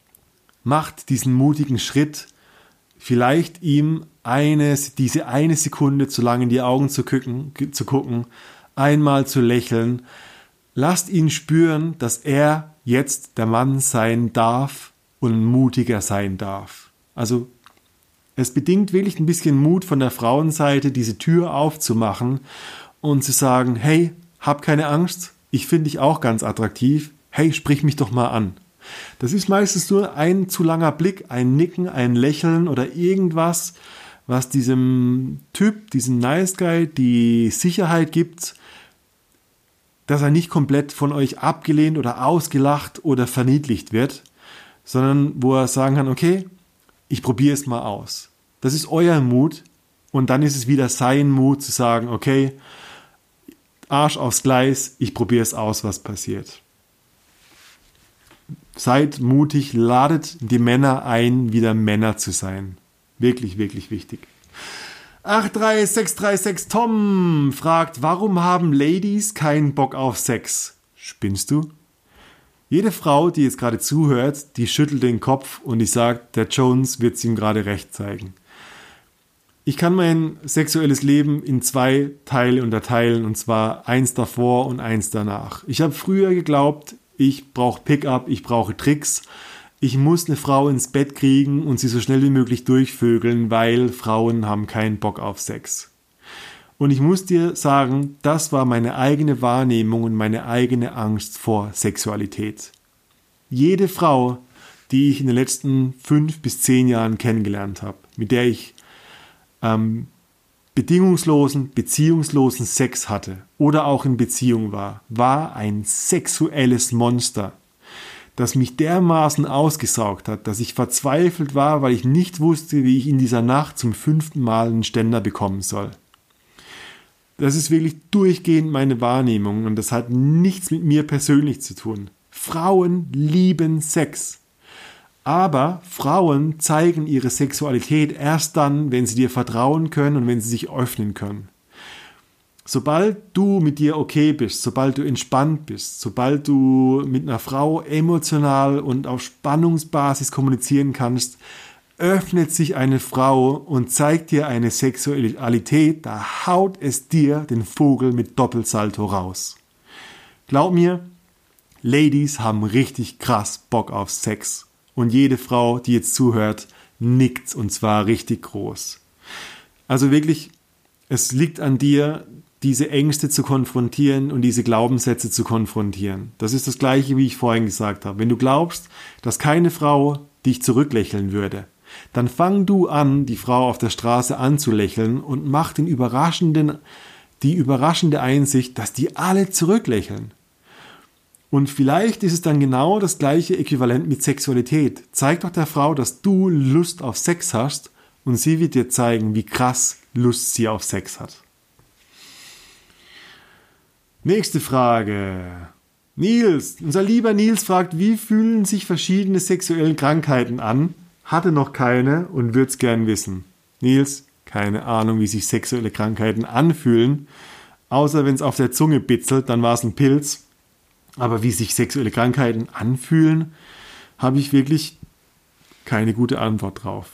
macht diesen mutigen Schritt, vielleicht ihm eine, diese eine Sekunde zu lang in die Augen zu gucken, zu gucken, einmal zu lächeln. Lasst ihn spüren, dass er jetzt der Mann sein darf und mutiger sein darf. Also es bedingt wirklich ein bisschen Mut von der Frauenseite, diese Tür aufzumachen und zu sagen, hey, hab keine Angst, ich finde dich auch ganz attraktiv, hey, sprich mich doch mal an. Das ist meistens nur ein zu langer Blick, ein Nicken, ein Lächeln oder irgendwas, was diesem Typ, diesem Nice Guy die Sicherheit gibt, dass er nicht komplett von euch abgelehnt oder ausgelacht oder verniedlicht wird, sondern wo er sagen kann, okay, ich probiere es mal aus. Das ist euer Mut und dann ist es wieder sein Mut zu sagen, okay, Arsch aufs Gleis, ich probiere es aus, was passiert. Seid mutig, ladet die Männer ein, wieder Männer zu sein. Wirklich, wirklich wichtig. acht drei sechs drei sechs Tom fragt, warum haben Ladies keinen Bock auf Sex? Spinnst du? Jede Frau, die jetzt gerade zuhört, die schüttelt den Kopf und die sagt, der Jones wird es ihm gerade recht zeigen. Ich kann mein sexuelles Leben in zwei Teile unterteilen, und zwar eins davor und eins danach. Ich habe früher geglaubt, ich brauche Pickup, ich brauche Tricks. Ich muss eine Frau ins Bett kriegen und sie so schnell wie möglich durchvögeln, weil Frauen haben keinen Bock auf Sex. Und ich muss dir sagen, das war meine eigene Wahrnehmung und meine eigene Angst vor Sexualität. Jede Frau, die ich in den letzten fünf bis zehn Jahren kennengelernt habe, mit der ich ähm, bedingungslosen, beziehungslosen Sex hatte oder auch in Beziehung war, war ein sexuelles Monster, das mich dermaßen ausgesaugt hat, dass ich verzweifelt war, weil ich nicht wusste, wie ich in dieser Nacht zum fünften Mal einen Ständer bekommen soll. Das ist wirklich durchgehend meine Wahrnehmung und das hat nichts mit mir persönlich zu tun. Frauen lieben Sex. Aber Frauen zeigen ihre Sexualität erst dann, wenn sie dir vertrauen können und wenn sie sich öffnen können. Sobald du mit dir okay bist, sobald du entspannt bist, sobald du mit einer Frau emotional und auf Spannungsbasis kommunizieren kannst, öffnet sich eine Frau und zeigt dir eine Sexualität, da haut es dir den Vogel mit Doppelsalto raus. Glaub mir, Ladies haben richtig krass Bock auf Sex. Und jede Frau, die jetzt zuhört, nickt und zwar richtig groß. Also wirklich, es liegt an dir, diese Ängste zu konfrontieren und diese Glaubenssätze zu konfrontieren. Das ist das Gleiche, wie ich vorhin gesagt habe. Wenn du glaubst, dass keine Frau dich zurücklächeln würde, dann fang du an, die Frau auf der Straße anzulächeln und mach den überraschenden, die überraschende Einsicht, dass die alle zurücklächeln. Und vielleicht ist es dann genau das gleiche Äquivalent mit Sexualität. Zeig doch der Frau, dass du Lust auf Sex hast und sie wird dir zeigen, wie krass Lust sie auf Sex hat. Nächste Frage. Nils, unser lieber Nils fragt, wie fühlen sich verschiedene sexuelle Krankheiten an? Hatte noch keine und würde es gern wissen. Nils, keine Ahnung, wie sich sexuelle Krankheiten anfühlen. Außer wenn es auf der Zunge bitzelt, dann war es ein Pilz. Aber wie sich sexuelle Krankheiten anfühlen, habe ich wirklich keine gute Antwort drauf.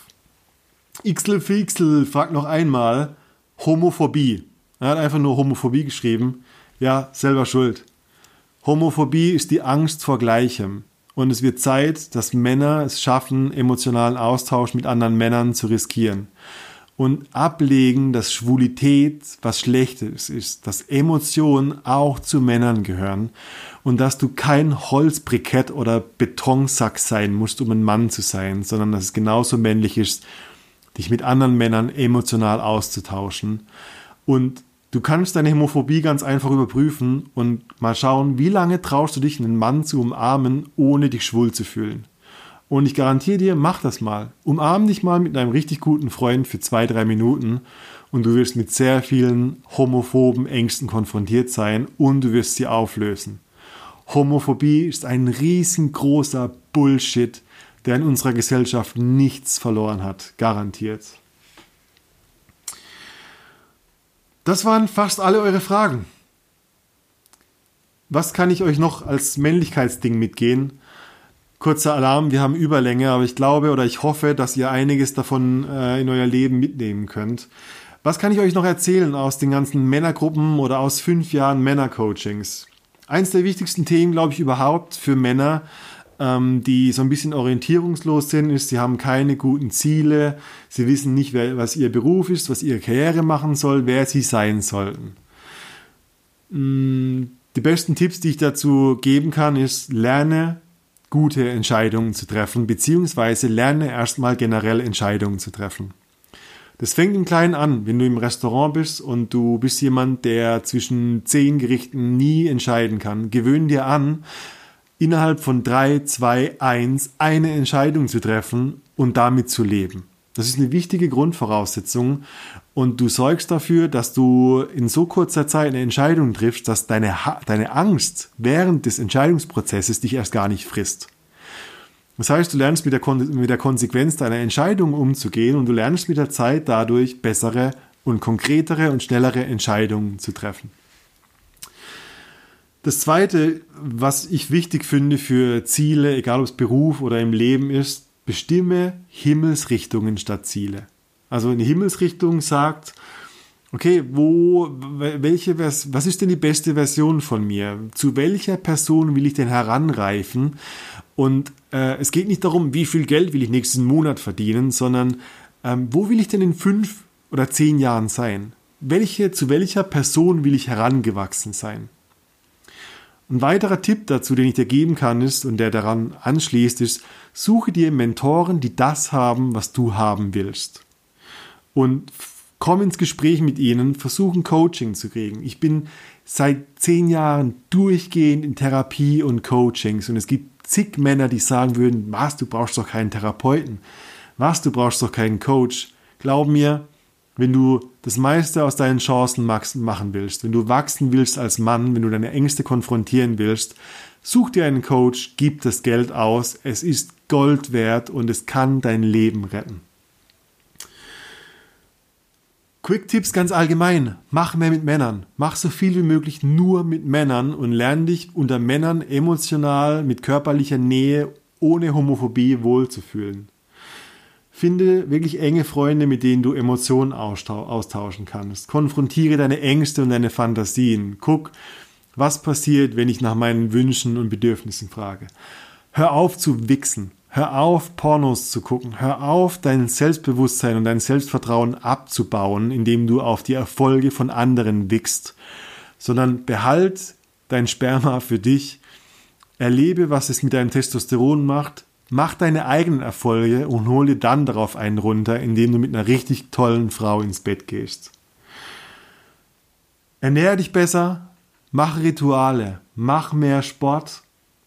Ixel fragt noch einmal, Homophobie. Er hat einfach nur Homophobie geschrieben. Ja, selber schuld. Homophobie ist die Angst vor Gleichem. Und es wird Zeit, dass Männer es schaffen, emotionalen Austausch mit anderen Männern zu riskieren. Und ablegen, dass Schwulität was Schlechtes ist, dass Emotionen auch zu Männern gehören und dass du kein Holzbrikett oder Betonsack sein musst, um ein Mann zu sein, sondern dass es genauso männlich ist, dich mit anderen Männern emotional auszutauschen. Und du kannst deine Homophobie ganz einfach überprüfen und mal schauen, wie lange traust du dich, einen Mann zu umarmen, ohne dich schwul zu fühlen. Und ich garantiere dir, mach das mal. Umarm dich mal mit einem richtig guten Freund für zwei, drei Minuten und du wirst mit sehr vielen homophoben Ängsten konfrontiert sein und du wirst sie auflösen. Homophobie ist ein riesengroßer Bullshit, der in unserer Gesellschaft nichts verloren hat. Garantiert. Das waren fast alle eure Fragen. Was kann ich euch noch als Männlichkeitsding mitgehen? Kurzer Alarm, wir haben Überlänge, aber ich glaube oder ich hoffe, dass ihr einiges davon äh, in euer Leben mitnehmen könnt. Was kann ich euch noch erzählen aus den ganzen Männergruppen oder aus fünf Jahren Männercoachings? Eins der wichtigsten Themen, glaube ich, überhaupt für Männer, ähm, die so ein bisschen orientierungslos sind, ist, sie haben keine guten Ziele, sie wissen nicht, wer, was ihr Beruf ist, was ihre Karriere machen soll, wer sie sein sollten. Die besten Tipps, die ich dazu geben kann, ist, lerne gute Entscheidungen zu treffen, beziehungsweise lerne erstmal generell Entscheidungen zu treffen. Das fängt im Kleinen an, wenn du im Restaurant bist und du bist jemand, der zwischen zehn Gerichten nie entscheiden kann. Gewöhn dir an, innerhalb von drei, zwei, eins eine Entscheidung zu treffen und damit zu leben. Das ist eine wichtige Grundvoraussetzung und du sorgst dafür, dass du in so kurzer Zeit eine Entscheidung triffst, dass deine, ha- deine Angst während des Entscheidungsprozesses dich erst gar nicht frisst. Das heißt, du lernst mit der, Kon- mit der Konsequenz deiner Entscheidung umzugehen und du lernst mit der Zeit dadurch bessere und konkretere und schnellere Entscheidungen zu treffen. Das Zweite, was ich wichtig finde für Ziele, egal ob es Beruf oder im Leben ist, bestimme Himmelsrichtungen statt Ziele. Also eine Himmelsrichtung sagt, okay, wo, welche, was ist denn die beste Version von mir? Zu welcher Person will ich denn heranreifen? Und äh, es geht nicht darum, wie viel Geld will ich nächsten Monat verdienen, sondern ähm, wo will ich denn in fünf oder zehn Jahren sein? Welche, zu welcher Person will ich herangewachsen sein? Ein weiterer Tipp dazu, den ich dir geben kann, ist, und der daran anschließt, ist, suche dir Mentoren, die das haben, was du haben willst. Und komm ins Gespräch mit ihnen, versuch ein Coaching zu kriegen. Ich bin seit zehn Jahren durchgehend in Therapie und Coachings und es gibt zig Männer, die sagen würden, was, du brauchst doch keinen Therapeuten, was, du brauchst doch keinen Coach. Glaub mir, wenn du das meiste aus deinen Chancen machen willst, wenn du wachsen willst als Mann, wenn du deine Ängste konfrontieren willst, such dir einen Coach, gib das Geld aus, es ist Gold wert und es kann dein Leben retten. Quick-Tipps ganz allgemein, mach mehr mit Männern, mach so viel wie möglich nur mit Männern und lerne dich unter Männern emotional, mit körperlicher Nähe, ohne Homophobie wohlzufühlen. Finde wirklich enge Freunde, mit denen du Emotionen austauschen kannst. Konfrontiere deine Ängste und deine Fantasien. Guck, was passiert, wenn ich nach meinen Wünschen und Bedürfnissen frage. Hör auf zu wichsen. Hör auf, Pornos zu gucken. Hör auf, dein Selbstbewusstsein und dein Selbstvertrauen abzubauen, indem du auf die Erfolge von anderen wichst. Sondern behalt dein Sperma für dich. Erlebe, was es mit deinem Testosteron macht. Mach deine eigenen Erfolge und hol dir dann darauf einen runter, indem du mit einer richtig tollen Frau ins Bett gehst. Ernähre dich besser, mach Rituale, mach mehr Sport,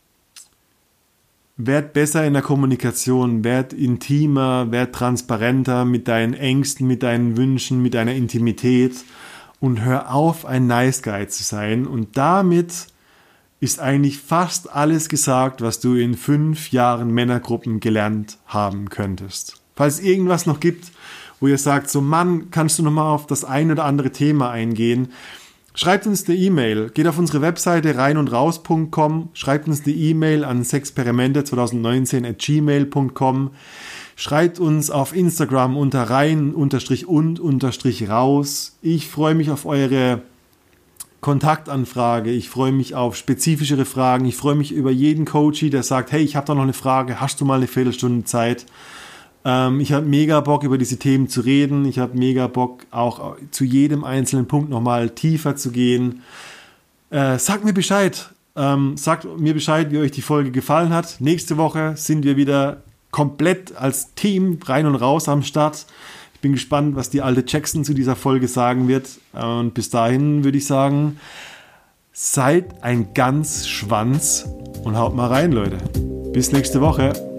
werd besser in der Kommunikation, werd intimer, werd transparenter mit deinen Ängsten, mit deinen Wünschen, mit deiner Intimität und hör auf, ein Nice Guy zu sein und damit ist eigentlich fast alles gesagt, was du in fünf Jahren Männergruppen gelernt haben könntest. Falls es irgendwas noch gibt, wo ihr sagt, so Mann, kannst du nochmal auf das ein oder andere Thema eingehen, schreibt uns eine E-Mail, geht auf unsere Webseite rein und raus punkt com, schreibt uns eine E-Mail an sexperimente zwanzig neunzehn at gmail punkt com, schreibt uns auf Instagram unter rein unterstrich und unterstrich raus. Ich freue mich auf eure Kontaktanfrage, ich freue mich auf spezifischere Fragen, ich freue mich über jeden Coachie, der sagt, hey, ich habe da noch eine Frage, hast du mal eine Viertelstunde Zeit? Ähm, ich habe mega Bock, über diese Themen zu reden, ich habe mega Bock, auch zu jedem einzelnen Punkt nochmal tiefer zu gehen. Äh, sagt mir Bescheid, ähm, sagt mir Bescheid, wie euch die Folge gefallen hat. Nächste Woche sind wir wieder komplett als Team rein und raus am Start. Ich bin gespannt, was die alte Jackson zu dieser Folge sagen wird. Und bis dahin würde ich sagen, seid ein ganz Schwanz und haut mal rein, Leute. Bis nächste Woche.